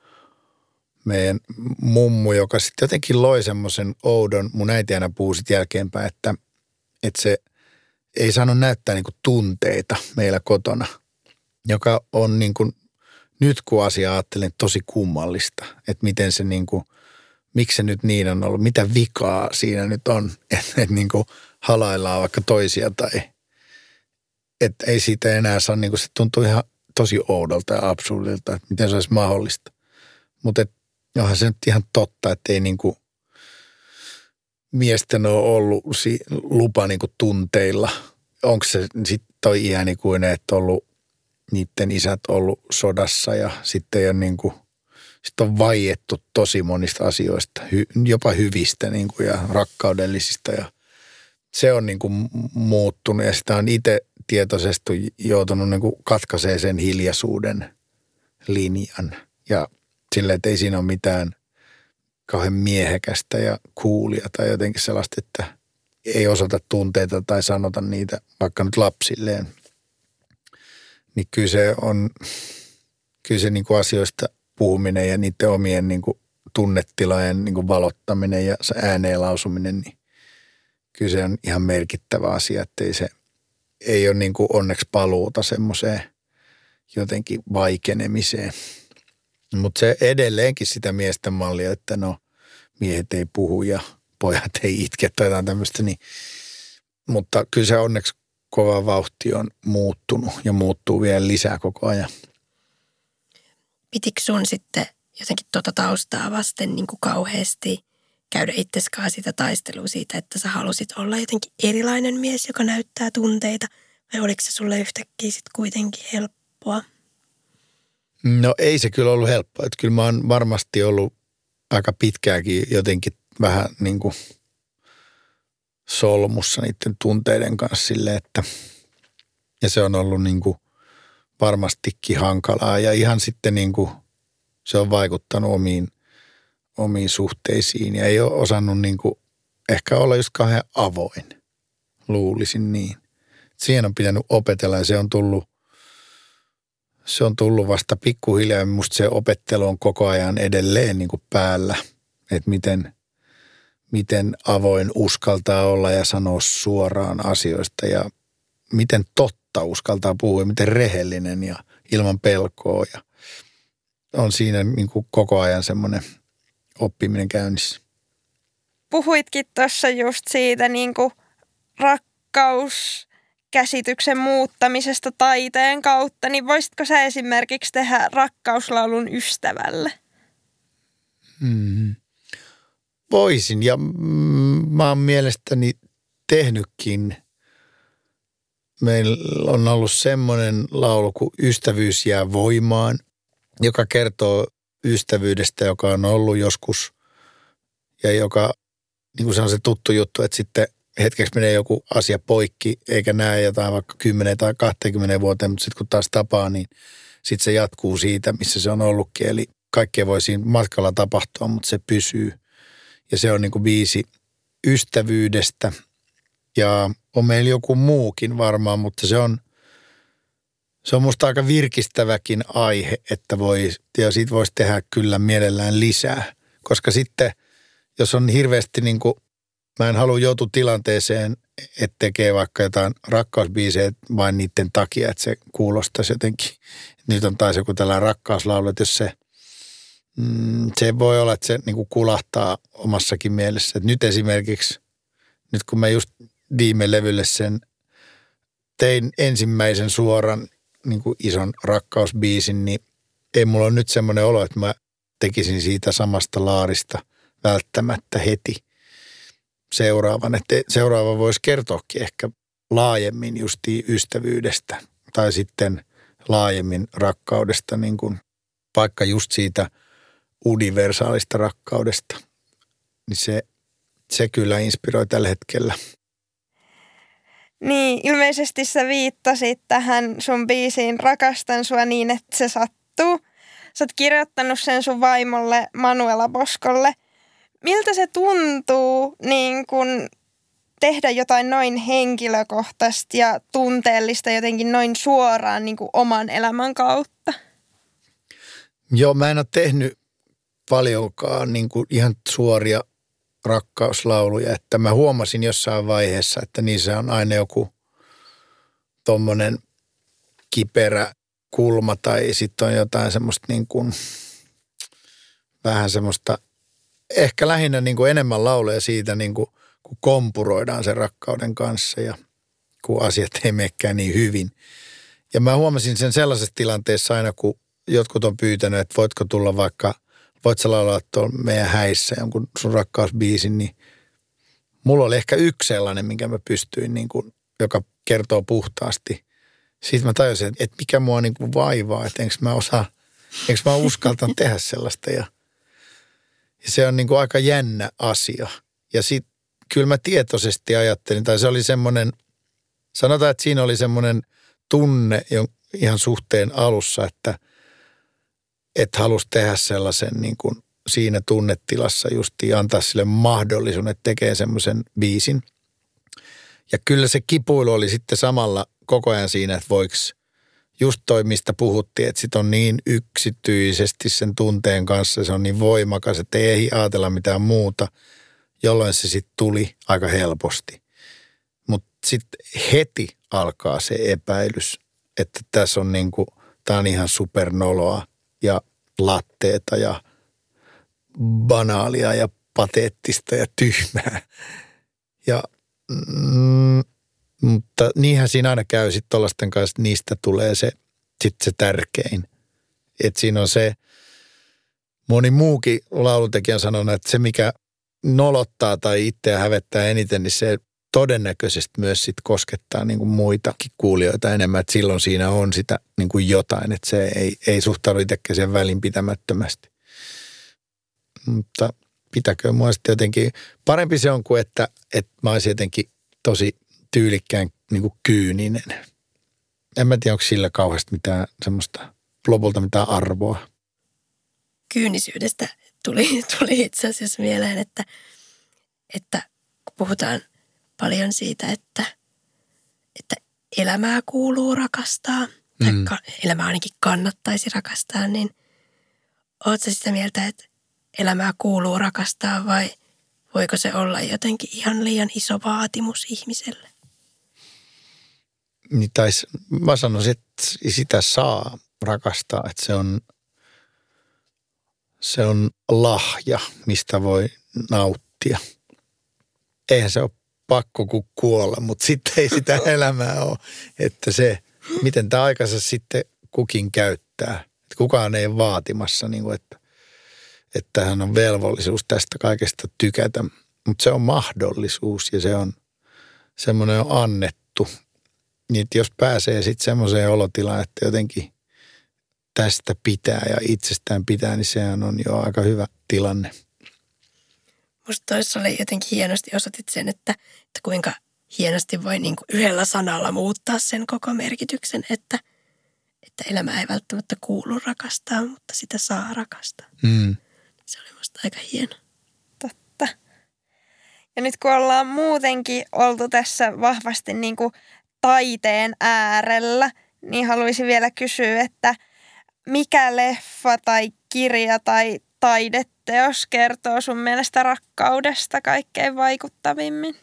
meidän mummu, joka sitten jotenkin loi semmoisen oudon, mun äiti aina puhui sitten jälkeenpäin, että se ei saanut näyttää niin kuin tunteita meillä kotona, joka on niin kuin, nyt kun asia ajattelen, tosi kummallista, että miten se niin kuin, miksi se nyt niin on ollut, mitä vikaa siinä nyt on, että niin kuin halaillaan vaikka toisia tai että ei siitä enää saa, niin kuin se tuntuu ihan tosi oudolta ja absurdilta, että miten se olisi mahdollista. Mutta onhan se nyt ihan totta, että ei niin kuin miesten ole ollut lupa niin kuin tunteilla. Onko se sitten toi iänikuinen, että ollut niiden isät ollut sodassa ja sitten ei ole niin kuin, sitten on vaiettu tosi monista asioista, jopa hyvistä niin kuin ja rakkaudellisista ja se on niin kuin muuttunut ja sitä on itse tietoisesti joutunut niin kuin katkaisee sen hiljaisuuden linjan ja silleen, että ei siinä ole mitään kauhean miehekästä ja coolia tai jotenkin sellaista, että ei osoita tunteita tai sanota niitä vaikka nyt lapsilleen. Niin kyllä se niin kuin asioista puhuminen ja niiden omien niin kuin tunnetilojen niin kuin valottaminen ja se ääneen lausuminen, niin kyllä se on ihan merkittävä asia, että ei ole niin kuin onneksi paluuta semmoiseen jotenkin vaikenemiseen. Mutta se edelleenkin sitä miesten mallia, että no miehet ei puhu ja pojat ei itke tai jotain tämmöistä, niin, mutta kyllä se onneksi kova vauhti on muuttunut ja muuttuu vielä lisää koko ajan.
Pitikö sun sitten jotenkin taustaa vasten niin kuin kauheasti käydä itseskaan sitä taistelua siitä, että sä halusit olla jotenkin erilainen mies, joka näyttää tunteita, vai oliko se sulle yhtäkkiä sitten kuitenkin helppoa?
No ei se kyllä ollut helppoa. Että kyllä mä oon varmasti ollut aika pitkääkin jotenkin vähän niin kuin solmussa niiden tunteiden kanssa silleen, että ja se on ollut niin kuin varmastikin hankalaa ja ihan sitten niin kuin se on vaikuttanut omiin suhteisiin ja ei ole osannut niin kuin ehkä olla just kauhean avoin, luulisin niin. Siihen on pitänyt opetella ja se on tullut vasta pikkuhiljaa ja musta se opettelu on koko ajan edelleen niin kuin päällä, että miten avoin uskaltaa olla ja sanoa suoraan asioista ja miten totta uskaltaa puhua ja miten rehellinen ja ilman pelkoa ja on siinä niin kuin koko ajan semmoinen oppiminen käynnissä.
Puhuitkin tuossa just siitä niin kuin rakkauskäsityksen muuttamisesta taiteen kautta, niin voisitko sä esimerkiksi tehdä rakkauslaulun ystävälle?
Voisin ja mä oon mielestäni tehnytkin. Meillä on ollut semmoinen laulu kuin Ystävyys jää voimaan, joka kertoo ystävyydestä, joka on ollut joskus ja joka, niin kuin se on se tuttu juttu, että sitten hetkeksi menee joku asia poikki, eikä näe jotain vaikka 10 tai 20 vuoteen, mutta sitten kun taas tapaa, niin sitten se jatkuu siitä, missä se on ollutkin. Eli kaikkea voi siinä matkalla tapahtua, mutta se pysyy. Ja se on niin kuin biisi ystävyydestä ja on meillä joku muukin varmaan, mutta se on musta aika virkistäväkin aihe, että siitä voisi tehdä kyllä mielellään lisää. Koska sitten, jos on hirveästi niin kuin, mä en halua joutua tilanteeseen, että tekee vaikka jotain rakkausbiisejä vain niiden takia, että se kuulostaisi jotenkin. Nyt on taas joku tällainen rakkauslaulu, että jos se voi olla, että se niin kuin kulahtaa omassakin mielessä. Että nyt esimerkiksi, nyt kun mä just viime levylle sen tein ensimmäisen suoran niin kuin ison rakkausbiisin, niin ei mulla ole nyt semmoinen olo, että mä tekisin siitä samasta laarista välttämättä heti seuraavan. Että seuraava voisi kertoakin ehkä laajemmin justiin ystävyydestä tai sitten laajemmin rakkaudesta, niin kuin vaikka just siitä universaalista rakkaudesta. Niin se kyllä inspiroi tällä hetkellä.
Niin, ilmeisesti sä viittasit tähän sun biisiin Rakastan sua niin, että se sattuu. Sä oot kirjoittanut sen sun vaimolle Manuela Boskolle. Miltä se tuntuu niin kun tehdä jotain noin henkilökohtaista ja tunteellista jotenkin noin suoraan niin kuin oman elämän kautta?
Joo, mä en ole tehnyt paljonkaan niin kuin ihan suoria rakkauslauluja, että mä huomasin jossain vaiheessa, että niissä on aina joku tommonen kiperä kulma tai sitten on jotain semmoista niin kuin, vähän semmoista, ehkä lähinnä niin kuin enemmän lauleja siitä niin kuin, kun kompuroidaan sen rakkauden kanssa ja kun asiat ei menekään niin hyvin. Ja mä huomasin sen sellaisessa tilanteessa aina, kun jotkut on pyytänyt, että voitko tulla vaikka, voit sä laulaa tuolla meidän häissä jonkun sun rakkausbiisin, niin mulla oli ehkä yksi sellainen, minkä mä pystyin, niin kuin, joka kertoo puhtaasti. Siitä mä tajusin, että mikä mua niin kuin vaivaa, että enkö mä uskaltanut tehdä sellaista. Ja se on niin kuin aika jännä asia. Ja sitten kyllä mä tietoisesti ajattelin, tai se oli semmoinen, sanotaan, että siinä oli semmoinen tunne ihan suhteen alussa, että halusi tehdä sellaisen niin kuin siinä tunnetilassa justiin antaa sille mahdollisuuden, että tekee semmoisen biisin. Ja kyllä se kipuilu oli sitten samalla koko ajan siinä, että voiko just toi, mistä puhuttiin, että sit on niin yksityisesti sen tunteen kanssa, se on niin voimakas, että ei ehdi ajatella mitään muuta, jolloin se sitten tuli aika helposti. Mutta sitten heti alkaa se epäilys, että tässä on niinku, tää on ihan supernoloa ja latteeta ja banaalia ja pateettista ja tyhmää. Ja mutta niinhän siinä aina käy sitten tollaisten kanssa, niistä tulee se tärkein. Että siinä on se, moni muukin laulutekijä on sanonut, että se mikä nolottaa tai itseä hävettää eniten, niin se todennäköisesti myös sit koskettaa niin kuin muitakin kuulijoita enemmän. Että silloin siinä on sitä niin kuin jotain, että se ei suhtaudu itsekään sen välinpitämättömästi. Mutta pitäkö mua sitten jotenkin, parempi se on kuin, että mä olisin jotenkin tosi tyylikkään niin kuin kyyninen. En mä tiedä, onko sillä kauheasti mitään semmoista, lopulta mitään arvoa.
Kyynisyydestä tuli itse asiassa mieleen, että kun puhutaan paljon siitä, että elämää kuuluu rakastaa, tai elämää ainakin kannattaisi rakastaa, niin ootko sitä mieltä, että elämää kuuluu rakastaa vai voiko se olla jotenkin ihan liian iso vaatimus ihmiselle?
Niin mä sanoisin, että sitä saa rakastaa, että se on lahja, mistä voi nauttia. Eihän se ole pakko kuin kuolla, mutta sitten ei sitä elämää ole. Että se, miten tämä aikansa sitten kukin käyttää. Että kukaan ei ole vaatimassa, niin kuin, että hän on velvollisuus tästä kaikesta tykätä. Mutta se on mahdollisuus ja se on semmoinen on annettu. Niin, että jos pääsee sitten semmoiseen olotilaan, että jotenkin tästä pitää ja itsestään pitää, niin sehän on jo aika hyvä tilanne.
Musta toissa oli jotenkin hienosti osoitit sen, että kuinka hienosti voi niinku yhdellä sanalla muuttaa sen koko merkityksen, että elämä ei välttämättä kuulu rakastaa, mutta sitä saa rakastaa. Se oli musta aika hieno.
Totta. Ja nyt kun ollaan muutenkin oltu tässä vahvasti niinku taiteen äärellä, niin haluaisin vielä kysyä, että mikä leffa tai kirja tai taideteos kertoo sun mielestä rakkaudesta kaikkein vaikuttavimmin?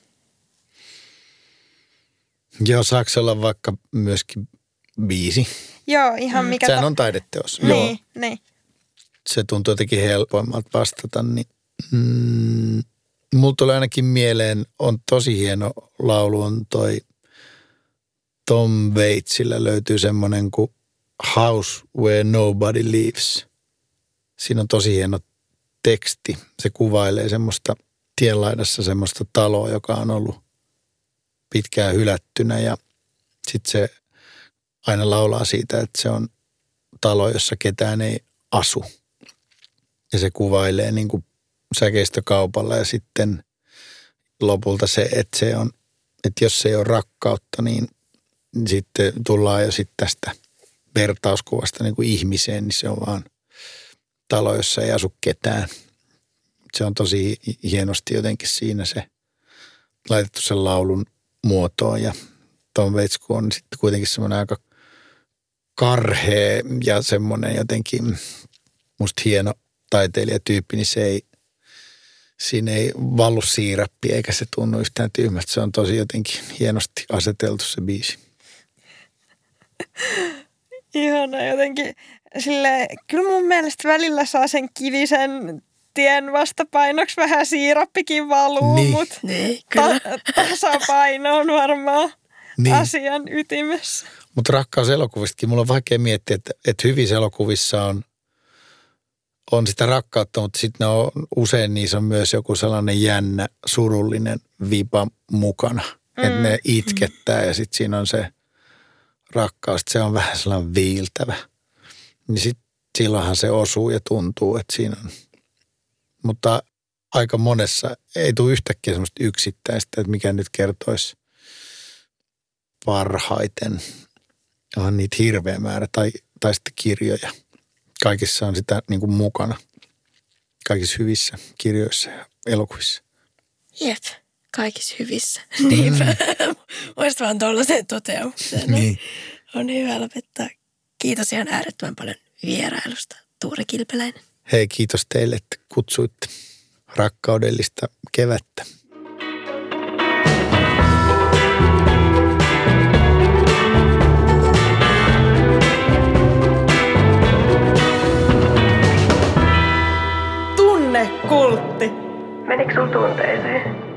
Joo, saako olla vaikka myöskin biisi?
Joo, ihan mikä...
Sehän on taideteos.
Niin.
Se tuntuu jotenkin helpoimmalta vastata, niin mulla tulee ainakin mieleen, on tosi hieno laulu, on toi Tom Waitsillä löytyy semmoinen kuin House Where Nobody Lives. Siinä on tosi hieno teksti. Se kuvailee semmoista tienlaidassa semmoista taloa, joka on ollut pitkään hylättynä ja sitten se aina laulaa siitä, että se on talo, jossa ketään ei asu. Ja se kuvailee niin kuin säkeistökaupalla ja sitten lopulta se, että se on, että jos se ei ole rakkautta, niin sitten tullaan jo sitten tästä vertauskuvasta niin kuin ihmiseen, niin se on vaan talo, jossa ei asu ketään. Se on tosi hienosti jotenkin siinä se laitettu sen laulun muotoon ja Tom Waits on sitten kuitenkin semmoinen aika karhea ja semmoinen jotenkin musta hieno taiteilijatyyppi, niin siinä ei vallu siirappi eikä se tunnu yhtään tyhmältä. Se on tosi jotenkin hienosti aseteltu se biisi.
Ihana jotenkin. Kyllä mun mielestä välillä saa sen kivisen tien vastapainoksi vähän siirappikin valuu,
niin.
Mutta
kyllä.
Tasapaino on varmaan asian ytimessä.
Mutta rakkauselokuvistakin mulla on vaikea miettiä, että hyvissä elokuvissa on sitä rakkautta, mutta sitten usein niissä on myös joku sellainen jännä, surullinen vipa mukana. Että ne itkettää ja sitten siinä on se rakkaus, se on vähän sellainen viiltävä. Niin sitten silloinhan se osuu ja tuntuu, että siinä on. Mutta aika monessa ei tule yhtäkkiä semmoista yksittäistä, että mikä nyt kertoisi parhaiten. On niitä hirveä määrä tai sitten kirjoja. Kaikissa on sitä niin kuin mukana. Kaikissa hyvissä kirjoissa ja elokuvissa.
Jep. kaikissa hyvissä. Niinpä. Voisit vaan tuollaisen toteamuksen.
Niin.
On hyvä lopettaa. Kiitos ihan äärettömän paljon vierailusta, Tuure Kilpeläinen.
Hei, kiitos teille, että kutsuitte rakkaudellista kevättä.
Tunnekultti.
Menikö sun tunteeseen?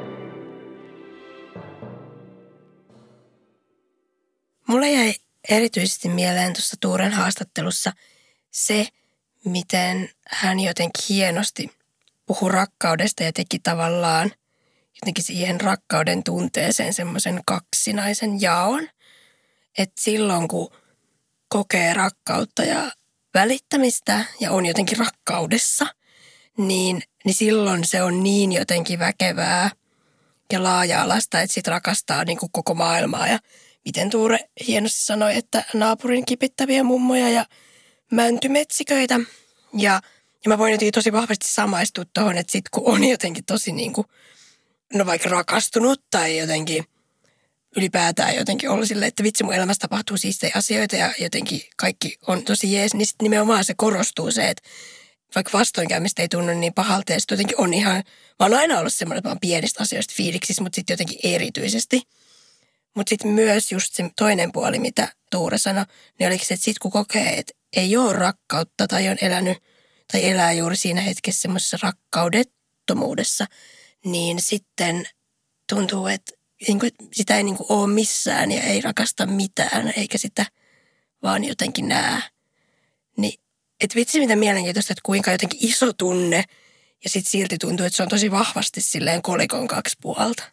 Mulle jäi erityisesti mieleen tuossa Tuuren haastattelussa se, miten hän jotenkin hienosti puhui rakkaudesta ja teki tavallaan jotenkin siihen rakkauden tunteeseen semmoisen kaksinaisen jaon. Että silloin kun kokee rakkautta ja välittämistä ja on jotenkin rakkaudessa, niin silloin se on niin jotenkin väkevää ja laaja-alaista, että sit rakastaa niin kuin koko maailmaa. Ja miten Tuure hienosti sanoi, että naapurin kipittäviä mummoja ja mäntymetsiköitä. Ja mä voin jotenkin tosi vahvasti samaistua tuohon, että sit kun on jotenkin tosi niin kuin, no vaikka rakastunut tai jotenkin ylipäätään jotenkin ollut silleen, että vitsi mun elämässä tapahtuu siistejä asioita ja jotenkin kaikki on tosi jees, niin sitten nimenomaan se korostuu se, että vaikka vastoinkäymistä ei tunnu niin pahalta ja sitten jotenkin on ihan, mä oon aina ollut semmoinen, että mä oon pienistä asioista fiiliksissä, mutta sitten jotenkin erityisesti. Mutta sitten myös just se toinen puoli, mitä Tuure sanoi, niin oliko se, että sitten kun kokee, että ei ole rakkautta tai on elänyt tai elää juuri siinä hetkessä semmoisessa rakkaudettomuudessa, niin sitten tuntuu, että sitä ei ole missään ja ei rakasta mitään eikä sitä vaan jotenkin näe. Niin, että vitsi mitä mielenkiintoista, että kuinka jotenkin iso tunne ja sitten silti tuntuu, että se on tosi vahvasti silleen kolikon kaksi puolta.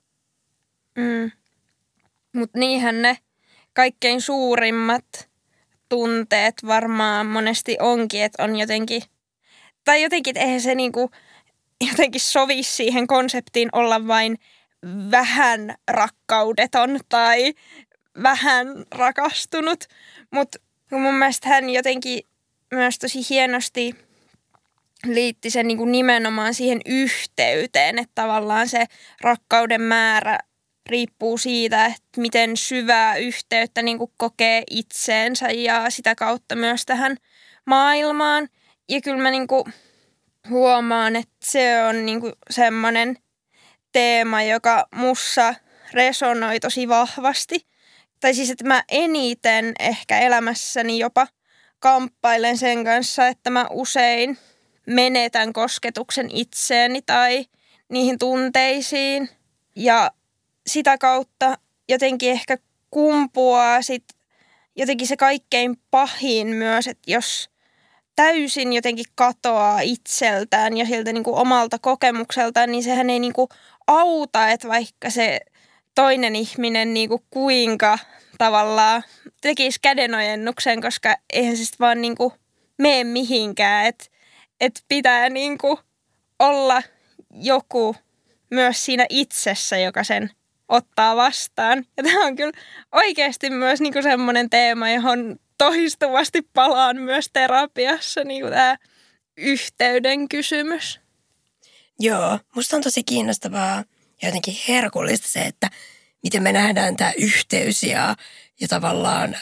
Mutta niinhän ne kaikkein suurimmat tunteet varmaan monesti onkin, että on jotenkin, tai jotenkin, että eihän se niinku jotenkin sovi siihen konseptiin olla vain vähän rakkaudeton tai vähän rakastunut. Mutta mun mielestä hän jotenkin myös tosi hienosti liitti sen niinku nimenomaan siihen yhteyteen, että tavallaan se rakkauden määrä riippuu siitä, että miten syvää yhteyttä niin kuin kokee itseensä ja sitä kautta myös tähän maailmaan. Ja kyllä mä niin kuin huomaan, että se on niin kuin semmoinen teema, joka mussa resonoi tosi vahvasti. Tai siis, että mä eniten ehkä elämässäni jopa kamppailen sen kanssa, että mä usein menetän kosketuksen itseeni tai niihin tunteisiin. Ja sitä kautta jotenkin ehkä kumpuaa sit jotenkin se kaikkein pahin myös, että jos täysin jotenkin katoaa itseltään ja siltä niin kuin omalta kokemukseltaan, niin sehän ei niin kuin auta, että vaikka se toinen ihminen niin kuin kuinka tavallaan tekisi kädenojennuksen, koska eihän se sitten vaan niin kuin mene mihinkään, että pitää niin kuin olla joku myös siinä itsessä, joka sen ottaa vastaan. Ja tämä on kyllä oikeasti myös niinku semmoinen teema, johon toistuvasti palaan myös terapiassa, niinku tämä yhteyden kysymys.
Joo, musta on tosi kiinnostavaa ja jotenkin herkullista se, että miten me nähdään tämä yhteys ja tavallaan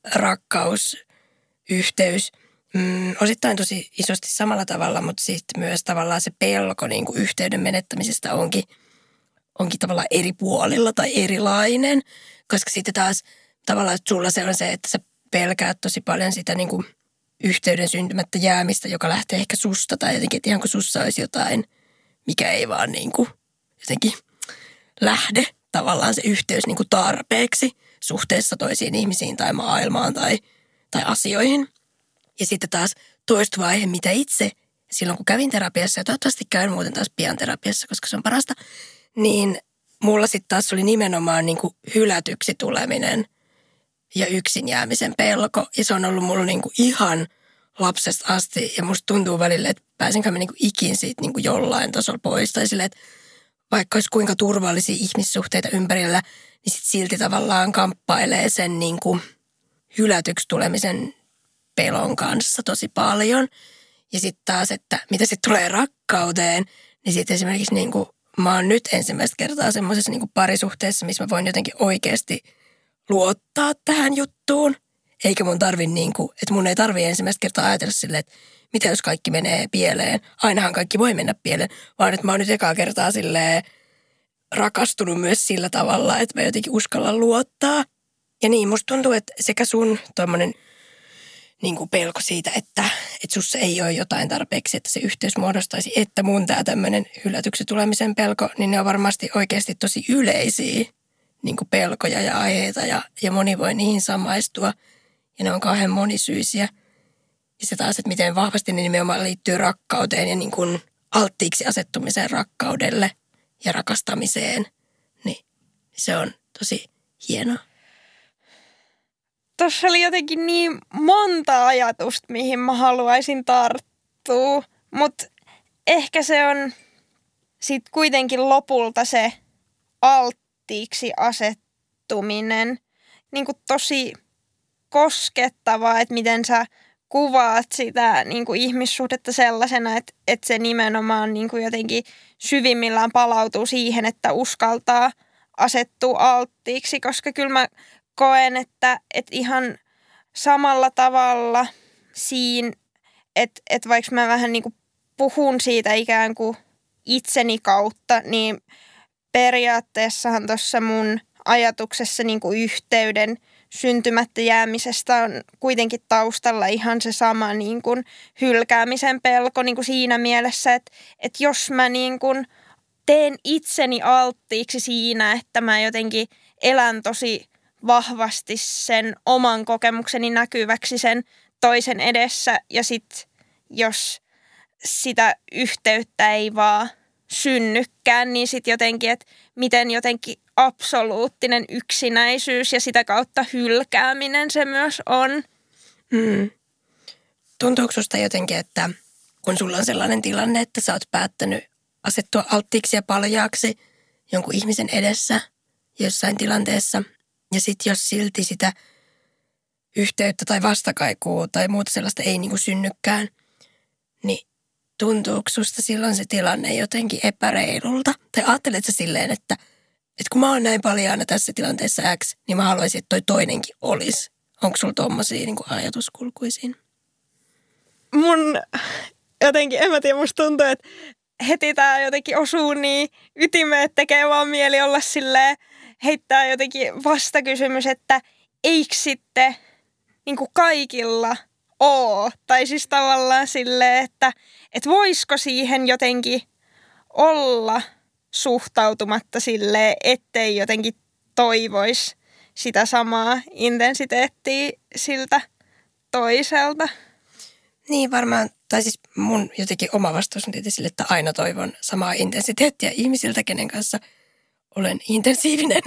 rakkausyhteys. Osittain tosi isosti samalla tavalla, mutta sitten myös tavallaan se pelko niin kuin yhteyden menettämisestä onkin tavallaan eri puolilla tai erilainen, koska sitten taas tavallaan sulla se on se, että sä pelkäät tosi paljon sitä niin kuin yhteyden syntymättä jäämistä, joka lähtee ehkä susta tai jotenkin, että ihan kuin sussa olisi jotain, mikä ei vaan niin kuin jotenkin lähde tavallaan se yhteys niin kuin tarpeeksi suhteessa toisiin ihmisiin tai maailmaan tai asioihin. Ja sitten taas toistuva aihe, mitä itse silloin kun kävin terapiassa ja toivottavasti käyn muuten taas pian terapiassa, koska se on parasta, niin mulla sitten taas oli nimenomaan niin kuin hylätyksi tuleminen ja yksin jäämisen pelko. Ja se on ollut mulla niin kuin ihan lapsesta asti ja musta tuntuu välillä, että pääsenkö mä niin kuin ikin siitä niin kuin jollain tasolla pois. Tai silleen, että vaikka olisi kuinka turvallisia ihmissuhteita ympärillä, niin sit silti tavallaan kamppailee sen niin kuin hylätyksi tulemisen pelon kanssa tosi paljon. Ja sitten taas, että mitä sitten tulee rakkauteen, niin sitten esimerkiksi niin kuin mä oon nyt ensimmäistä kertaa semmoisessa niin kuin parisuhteessa, missä mä voin jotenkin oikeasti luottaa tähän juttuun. Eikä mun tarvi että mun ei tarvi ensimmäistä kertaa ajatella silleen, että mitä jos kaikki menee pieleen. Ainahan kaikki voi mennä pieleen, vaan että mä oon nyt ekaa kertaa silleen rakastunut myös sillä tavalla, että mä jotenkin uskallan luottaa. Ja niin, musta tuntuu, että sekä sun tommonen pelko siitä, että sussa ei ole jotain tarpeeksi, että se yhteys muodostaisi, että mun tää tämmönen hylätyksi tulemisen pelko, niin ne on varmasti oikeasti tosi yleisiä pelkoja ja aiheita ja moni voi niihin samaistua. Ja ne on kauhean monisyisiä. Ja se taas, että miten vahvasti ne nimenomaan liittyy rakkauteen ja alttiiksi asettumiseen rakkaudelle ja rakastamiseen, niin se on tosi hienoa.
Tuossa oli jotenkin niin monta ajatusta, mihin mä haluaisin tarttua, mutta ehkä se on sitten kuitenkin lopulta se alttiiksi asettuminen tosi koskettavaa, että miten sä kuvaat sitä ihmissuhdetta sellaisena, että se nimenomaan jotenkin syvimmillään palautuu siihen, että uskaltaa asettua alttiiksi, koska kyllä mä koen, että ihan samalla tavalla siinä, että vaikka mä vähän puhun siitä ikään kuin itseni kautta, niin periaatteessahan tuossa mun ajatuksessa yhteyden syntymättä jäämisestä on kuitenkin taustalla ihan se sama hylkäämisen pelko siinä mielessä, että jos mä teen itseni alttiiksi siinä, että mä jotenkin elän tosi vahvasti sen oman kokemukseni näkyväksi sen toisen edessä ja sit jos sitä yhteyttä ei vaan synnykään, niin sit jotenkin, että miten jotenkin absoluuttinen yksinäisyys ja sitä kautta hylkääminen se myös on.
Tuntuuko susta jotenkin, että kun sulla on sellainen tilanne, että sä oot päättänyt asettua alttiiksi ja paljaaksi jonkun ihmisen edessä jossain tilanteessa, ja sitten jos silti sitä yhteyttä tai vastakaikua tai muuta sellaista ei synnykään, niin tuntuuko susta silloin se tilanne jotenkin epäreilulta? Tai ajattelet sä silleen, että kun mä oon näin paljaana tässä tilanteessa X, niin mä haluaisin, että toi toinenkin olisi. Onko sulla tommosia ajatuskulkuisiin?
Mun jotenkin, en mä tiedä, musta tuntuu, että heti tää jotenkin osuu niin ytimeen, että tekee vaan mieli olla silleen, heittää jotenkin vastakysymys, että eikö sitten kaikilla oo? Tai siis tavallaan silleen, että voisiko siihen jotenkin olla suhtautumatta silleen, ettei jotenkin toivoisi sitä samaa intensiteettiä siltä toiselta.
Niin varmaan, tai siis mun jotenkin oma vastaus on tietysti sille, että aina toivon samaa intensiteettiä ihmisiltä, kenen kanssa olen intensiivinen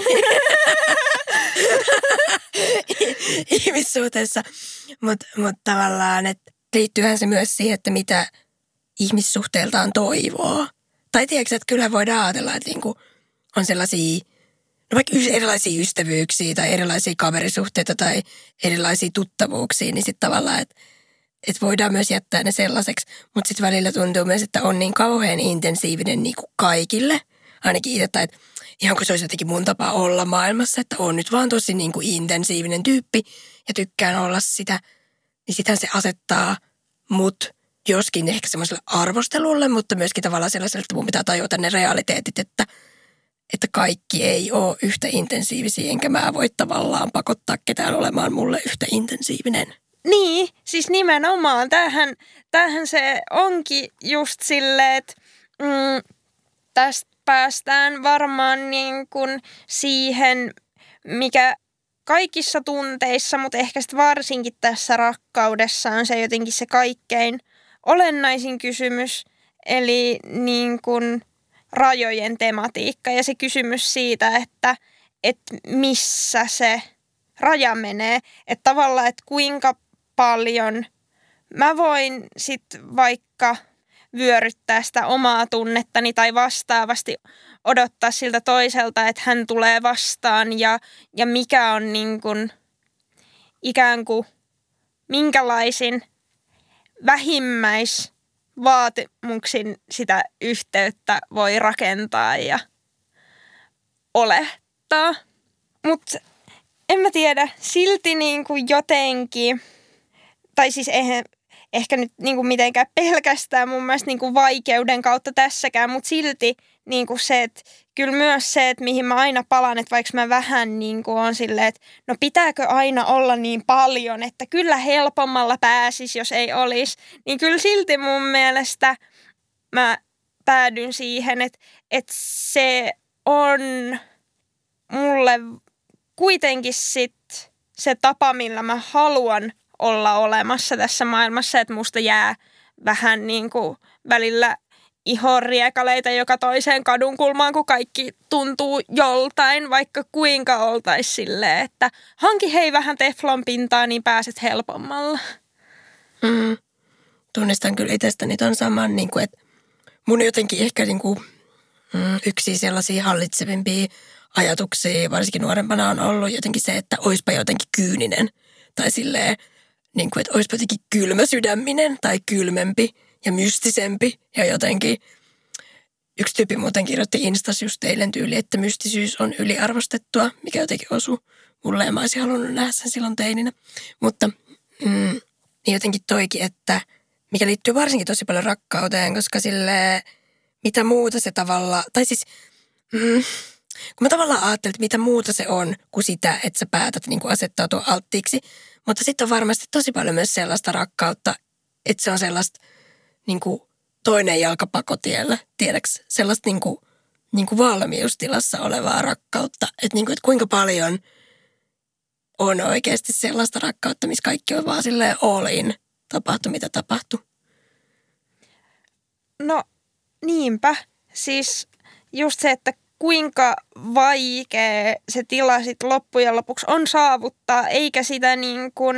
ihmissuhteessa. Mutta tavallaan, että liittyyhän se myös siihen, että mitä ihmissuhteeltaan toivoo. Tai tiedätkö, että kyllä voidaan ajatella, että on sellaisia, vaikka erilaisia ystävyyksiä tai erilaisia kaverisuhteita tai erilaisia tuttavuuksia, niin sitten tavallaan, että voidaan myös jättää ne sellaiseksi. Mutta sitten välillä tuntuu myös, että on niin kauhean intensiivinen kaikille. Ainakin itse, että ihan kun se olisi jotenkin mun tapa olla maailmassa, että on nyt vaan tosi intensiivinen tyyppi ja tykkään olla sitä, niin sittenhän se asettaa mut joskin ehkä semmoiselle arvostelulle, mutta myöskin tavallaan sellaiselle, että mun pitää tajuta ne realiteetit, että kaikki ei ole yhtä intensiivisiä, enkä mä voi tavallaan pakottaa ketään olemaan mulle yhtä intensiivinen.
Niin, siis nimenomaan. Tämähän se onkin just silleen, että tästä päästään varmaan siihen, mikä kaikissa tunteissa, mutta ehkä sitten varsinkin tässä rakkaudessa on se jotenkin se kaikkein olennaisin kysymys, eli rajojen tematiikka ja se kysymys siitä, että missä se raja menee, että tavallaan, että kuinka paljon mä voin sitten vaikka vyöryttää sitä omaa tunnettani tai vastaavasti odottaa siltä toiselta, että hän tulee vastaan ja mikä on ikään kuin minkälaisin vähimmäistarpein vaatimuksin sitä yhteyttä voi rakentaa ja olettaa. Mutta en mä tiedä, silti niinku jotenkin, tai siis eihän ehkä nyt niinku mitenkään pelkästään mun mielestä niinku vaikeuden kautta tässäkään, mutta silti niinku se, että kyllä myös se, että mihin mä aina palaan, että vaikka mä vähän niinku on silleen, että no pitääkö aina olla niin paljon, että kyllä helpommalla pääsis, jos ei olisi, niin kyllä silti mun mielestä mä päädyn siihen, että se on mulle kuitenkin sit se tapa, millä mä haluan olla olemassa tässä maailmassa, että musta jää vähän niin kuin välillä ihonriekaleita joka toiseen kadun kulmaan, kun kaikki tuntuu joltain, vaikka kuinka oltais silleen, että hanki hei vähän teflon pintaa, niin pääset helpommalla.
Tunnistan kyllä itsestäni ton saman, niin kuin, että mun jotenkin ehkä niin kuin, yksi sellaisia hallitsevimpia ajatuksia, varsinkin nuorempana on ollut jotenkin se, että oispa jotenkin kyyninen tai silleen, niin kuin, että oispa jotenkin kylmäsydäminen tai kylmempi ja mystisempi ja jotenkin. Yksi tyyppi muuten kirjoitti Instas just eilen tyyli, että mystisyys on yliarvostettua, mikä jotenkin osui mulle ja mä olisin halunnut nähdä sen silloin teininä. Mutta niin jotenkin toikin, että mikä liittyy varsinkin tosi paljon rakkauteen, koska sille mitä muuta se tavalla, tai siis kun mä tavallaan ajattelin, että mitä muuta se on kuin sitä, että sä päätät niin kuin asettautua alttiiksi. Mutta sitten on varmasti tosi paljon myös sellaista rakkautta, että se on sellaista niin kuin toinen jalka pakotiellä, tiedäks? Sellaista niin kuin valmiustilassa olevaa rakkautta. Että niin kuin, että kuinka paljon on oikeasti sellaista rakkautta, missä kaikki on vaan silleen all in. Tapahtui mitä tapahtui.
No niinpä. Siis just se, että kuinka vaikea se tila sit loppujen lopuksi on saavuttaa, eikä sitä niin kuin,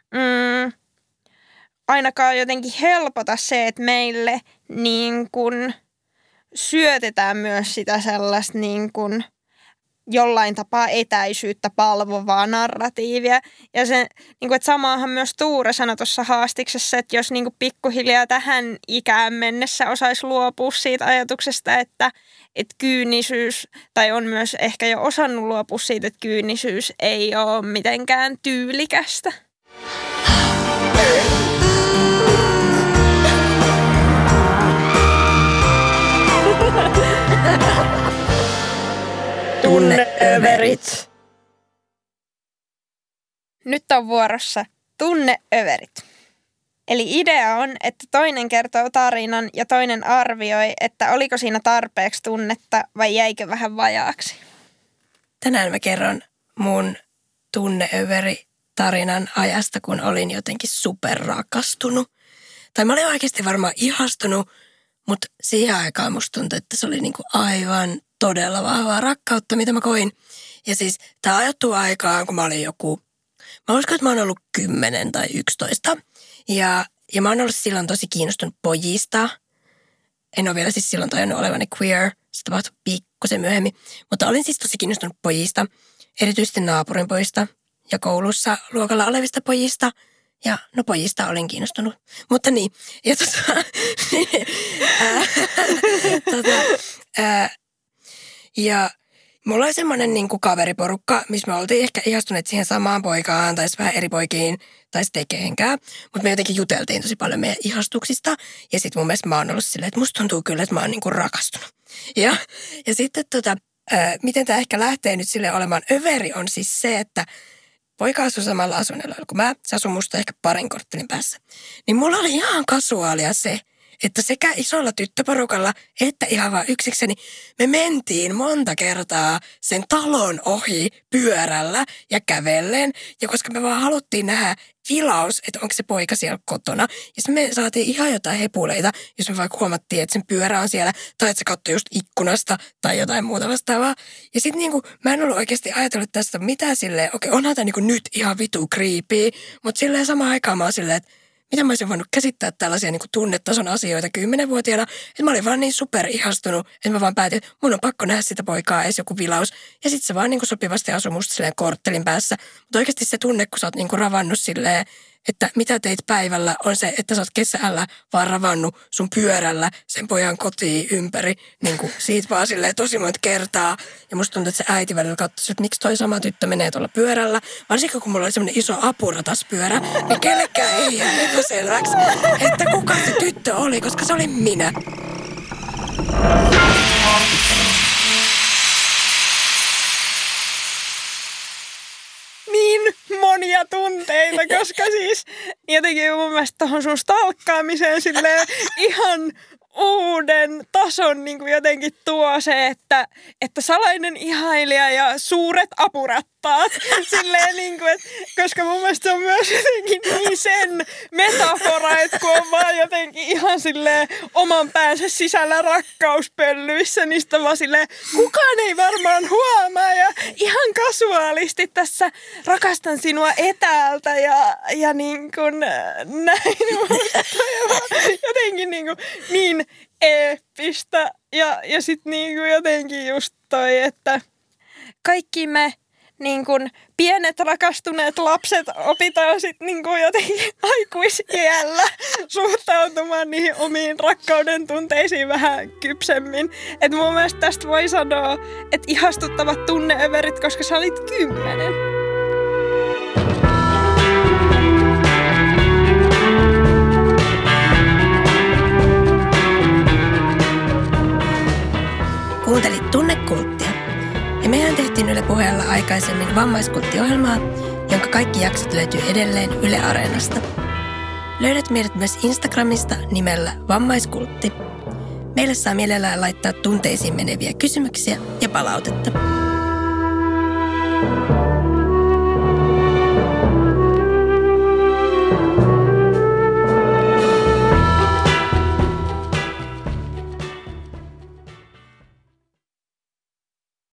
ainakaan jotenkin helpota se, että meille niin kuin syötetään myös sitä sellaista niin kuin jollain tapaa etäisyyttä palvovaa narratiivia. Ja se, niin kuin, että samaahan myös Tuure sanoi tuossa haastiksessa, että jos niin kuin pikkuhiljaa tähän ikään mennessä osaisi luopua siitä ajatuksesta, että kyynisyys, tai on myös ehkä jo osannut luopua siitä, että kyynisyys ei ole mitenkään tyylikästä.
Tunneöverit.
Nyt on vuorossa tunneöverit. Eli idea on, että toinen kertoo tarinan ja toinen arvioi, että oliko siinä tarpeeksi tunnetta vai jäikö vähän vajaaksi.
Tänään mä kerron mun tunneöveri-tarinan ajasta, kun olin jotenkin superrakastunut. Tai mä olin oikeasti varmaan ihastunut, mutta siihen aikaan musta tuntui, että se oli niinku aivan todella vahvaa rakkautta, mitä mä koin. Ja siis tää ajoittuu aikaan, kun mä olin mä uskon, että mä oon ollut 10 tai 11. Ja mä oon ollut silloin tosi kiinnostunut pojista. En ole vielä siis silloin tajunnut olevani queer. Se tapahtui pikkusen myöhemmin. Mutta olin siis tosi kiinnostunut pojista. Erityisesti naapurin pojista ja koulussa luokalla olevista pojista. Ja no pojista olen kiinnostunut. Mutta niin. Ja mulla oli semmoinen niin kuin kaveriporukka, missä me oltiin ehkä ihastuneet siihen samaan poikaan tai vähän eri poikiin tai sitten ei kehenkään. Mutta me jotenkin juteltiin tosi paljon meidän ihastuksista. Ja sitten mun mielestä mä oon ollut silleen, että musta tuntuu kyllä, että mä oon niin kuin rakastunut. Ja sitten miten tämä ehkä lähtee nyt sille olemaan överi on siis se, että poika asui samalla asuinalueella kuin mä. Se asui musta ehkä parin korttelin päässä. Niin mulla oli ihan kasuaalia se, että sekä isolla tyttöporukalla että ihan vaan yksikseni me mentiin monta kertaa sen talon ohi pyörällä ja kävellen. Ja koska me vaan haluttiin nähdä vilaus, että onko se poika siellä kotona. Ja sitten me saatiin ihan jotain hepuleita, jos me vaikka huomattiin, että sen pyörä on siellä. Tai että se katsoi just ikkunasta tai jotain muuta vastaavaa. Ja sitten niinku, mä en ollut oikeasti ajatellut tästä mitään silleen, okei, onhan tämä niinku nyt ihan vitu creepy. Mutta silleen samaan aikaan mä oon silleen, että mitä mä olisin voinut käsittää tällaisia niin kuin tunnetason asioita 10-vuotiaana, että mä olin vaan niin super ihastunut, että mä vaan päätin, että mun on pakko nähdä sitä poikaa, edes joku vilaus. Ja sit se vaan niin kuin sopivasti asui musta silleen korttelin päässä. Mutta oikeasti se tunne, kun sä oot niin kuin ravannut silleen että mitä teit päivällä, on se, että sä oot kesällä vaan ravannut sun pyörällä sen pojan kotiin ympäri. Niin kuin siitä vaan silleen tosi monta kertaa. Ja musta tuntuu, että se äiti välillä katsoi, että miksi toi sama tyttö menee tuolla pyörällä. Varsinkin kun mulla oli semmoinen iso apurataspyörä, niin kellekään ei jää epäselväksi, että kuka se tyttö oli, koska se oli minä.
Niin monia tunteita, koska siis jotenkin mun mielestä tohon sun stalkkaamiseen silleen ihan uuden tason niin kuin jotenkin tuo se, että salainen ihailija ja suuret apurattaat. Silleen niin kuin, koska mun mielestä se on myös jotenkin niin sen metafora, että kun on vaan jotenkin ihan silleen oman päänsä sisällä rakkauspöllyissä, niin sitten vaan silleen kukaan ei varmaan huomaa ja ihan kasuaalisti tässä rakastan sinua etäältä ja niin kuin näin. Jotenkin niin eeppistä ja sitten niinku jotenkin just toi, että kaikki me niin kuin pienet rakastuneet lapset opitaan sitten niin kuin jotenkin aikuisiällä suhtautumaan niihin omiin rakkauden tunteisiin vähän kypsemmin. Et mun mielestä tästä voi sanoa, että ihastuttavat tunneöverit, koska sä olit 10.
Kuuntelit Tunnekulttia. Ja mehän tehtiin Yle Puheella aikaisemmin vammaiskulttiohjelmaa, jonka kaikki jaksot löytyy edelleen Yle Areenasta. Löydät meidät myös Instagramista nimellä Vammaiskultti. Meille saa mielellään laittaa tunteisiin meneviä kysymyksiä ja palautetta.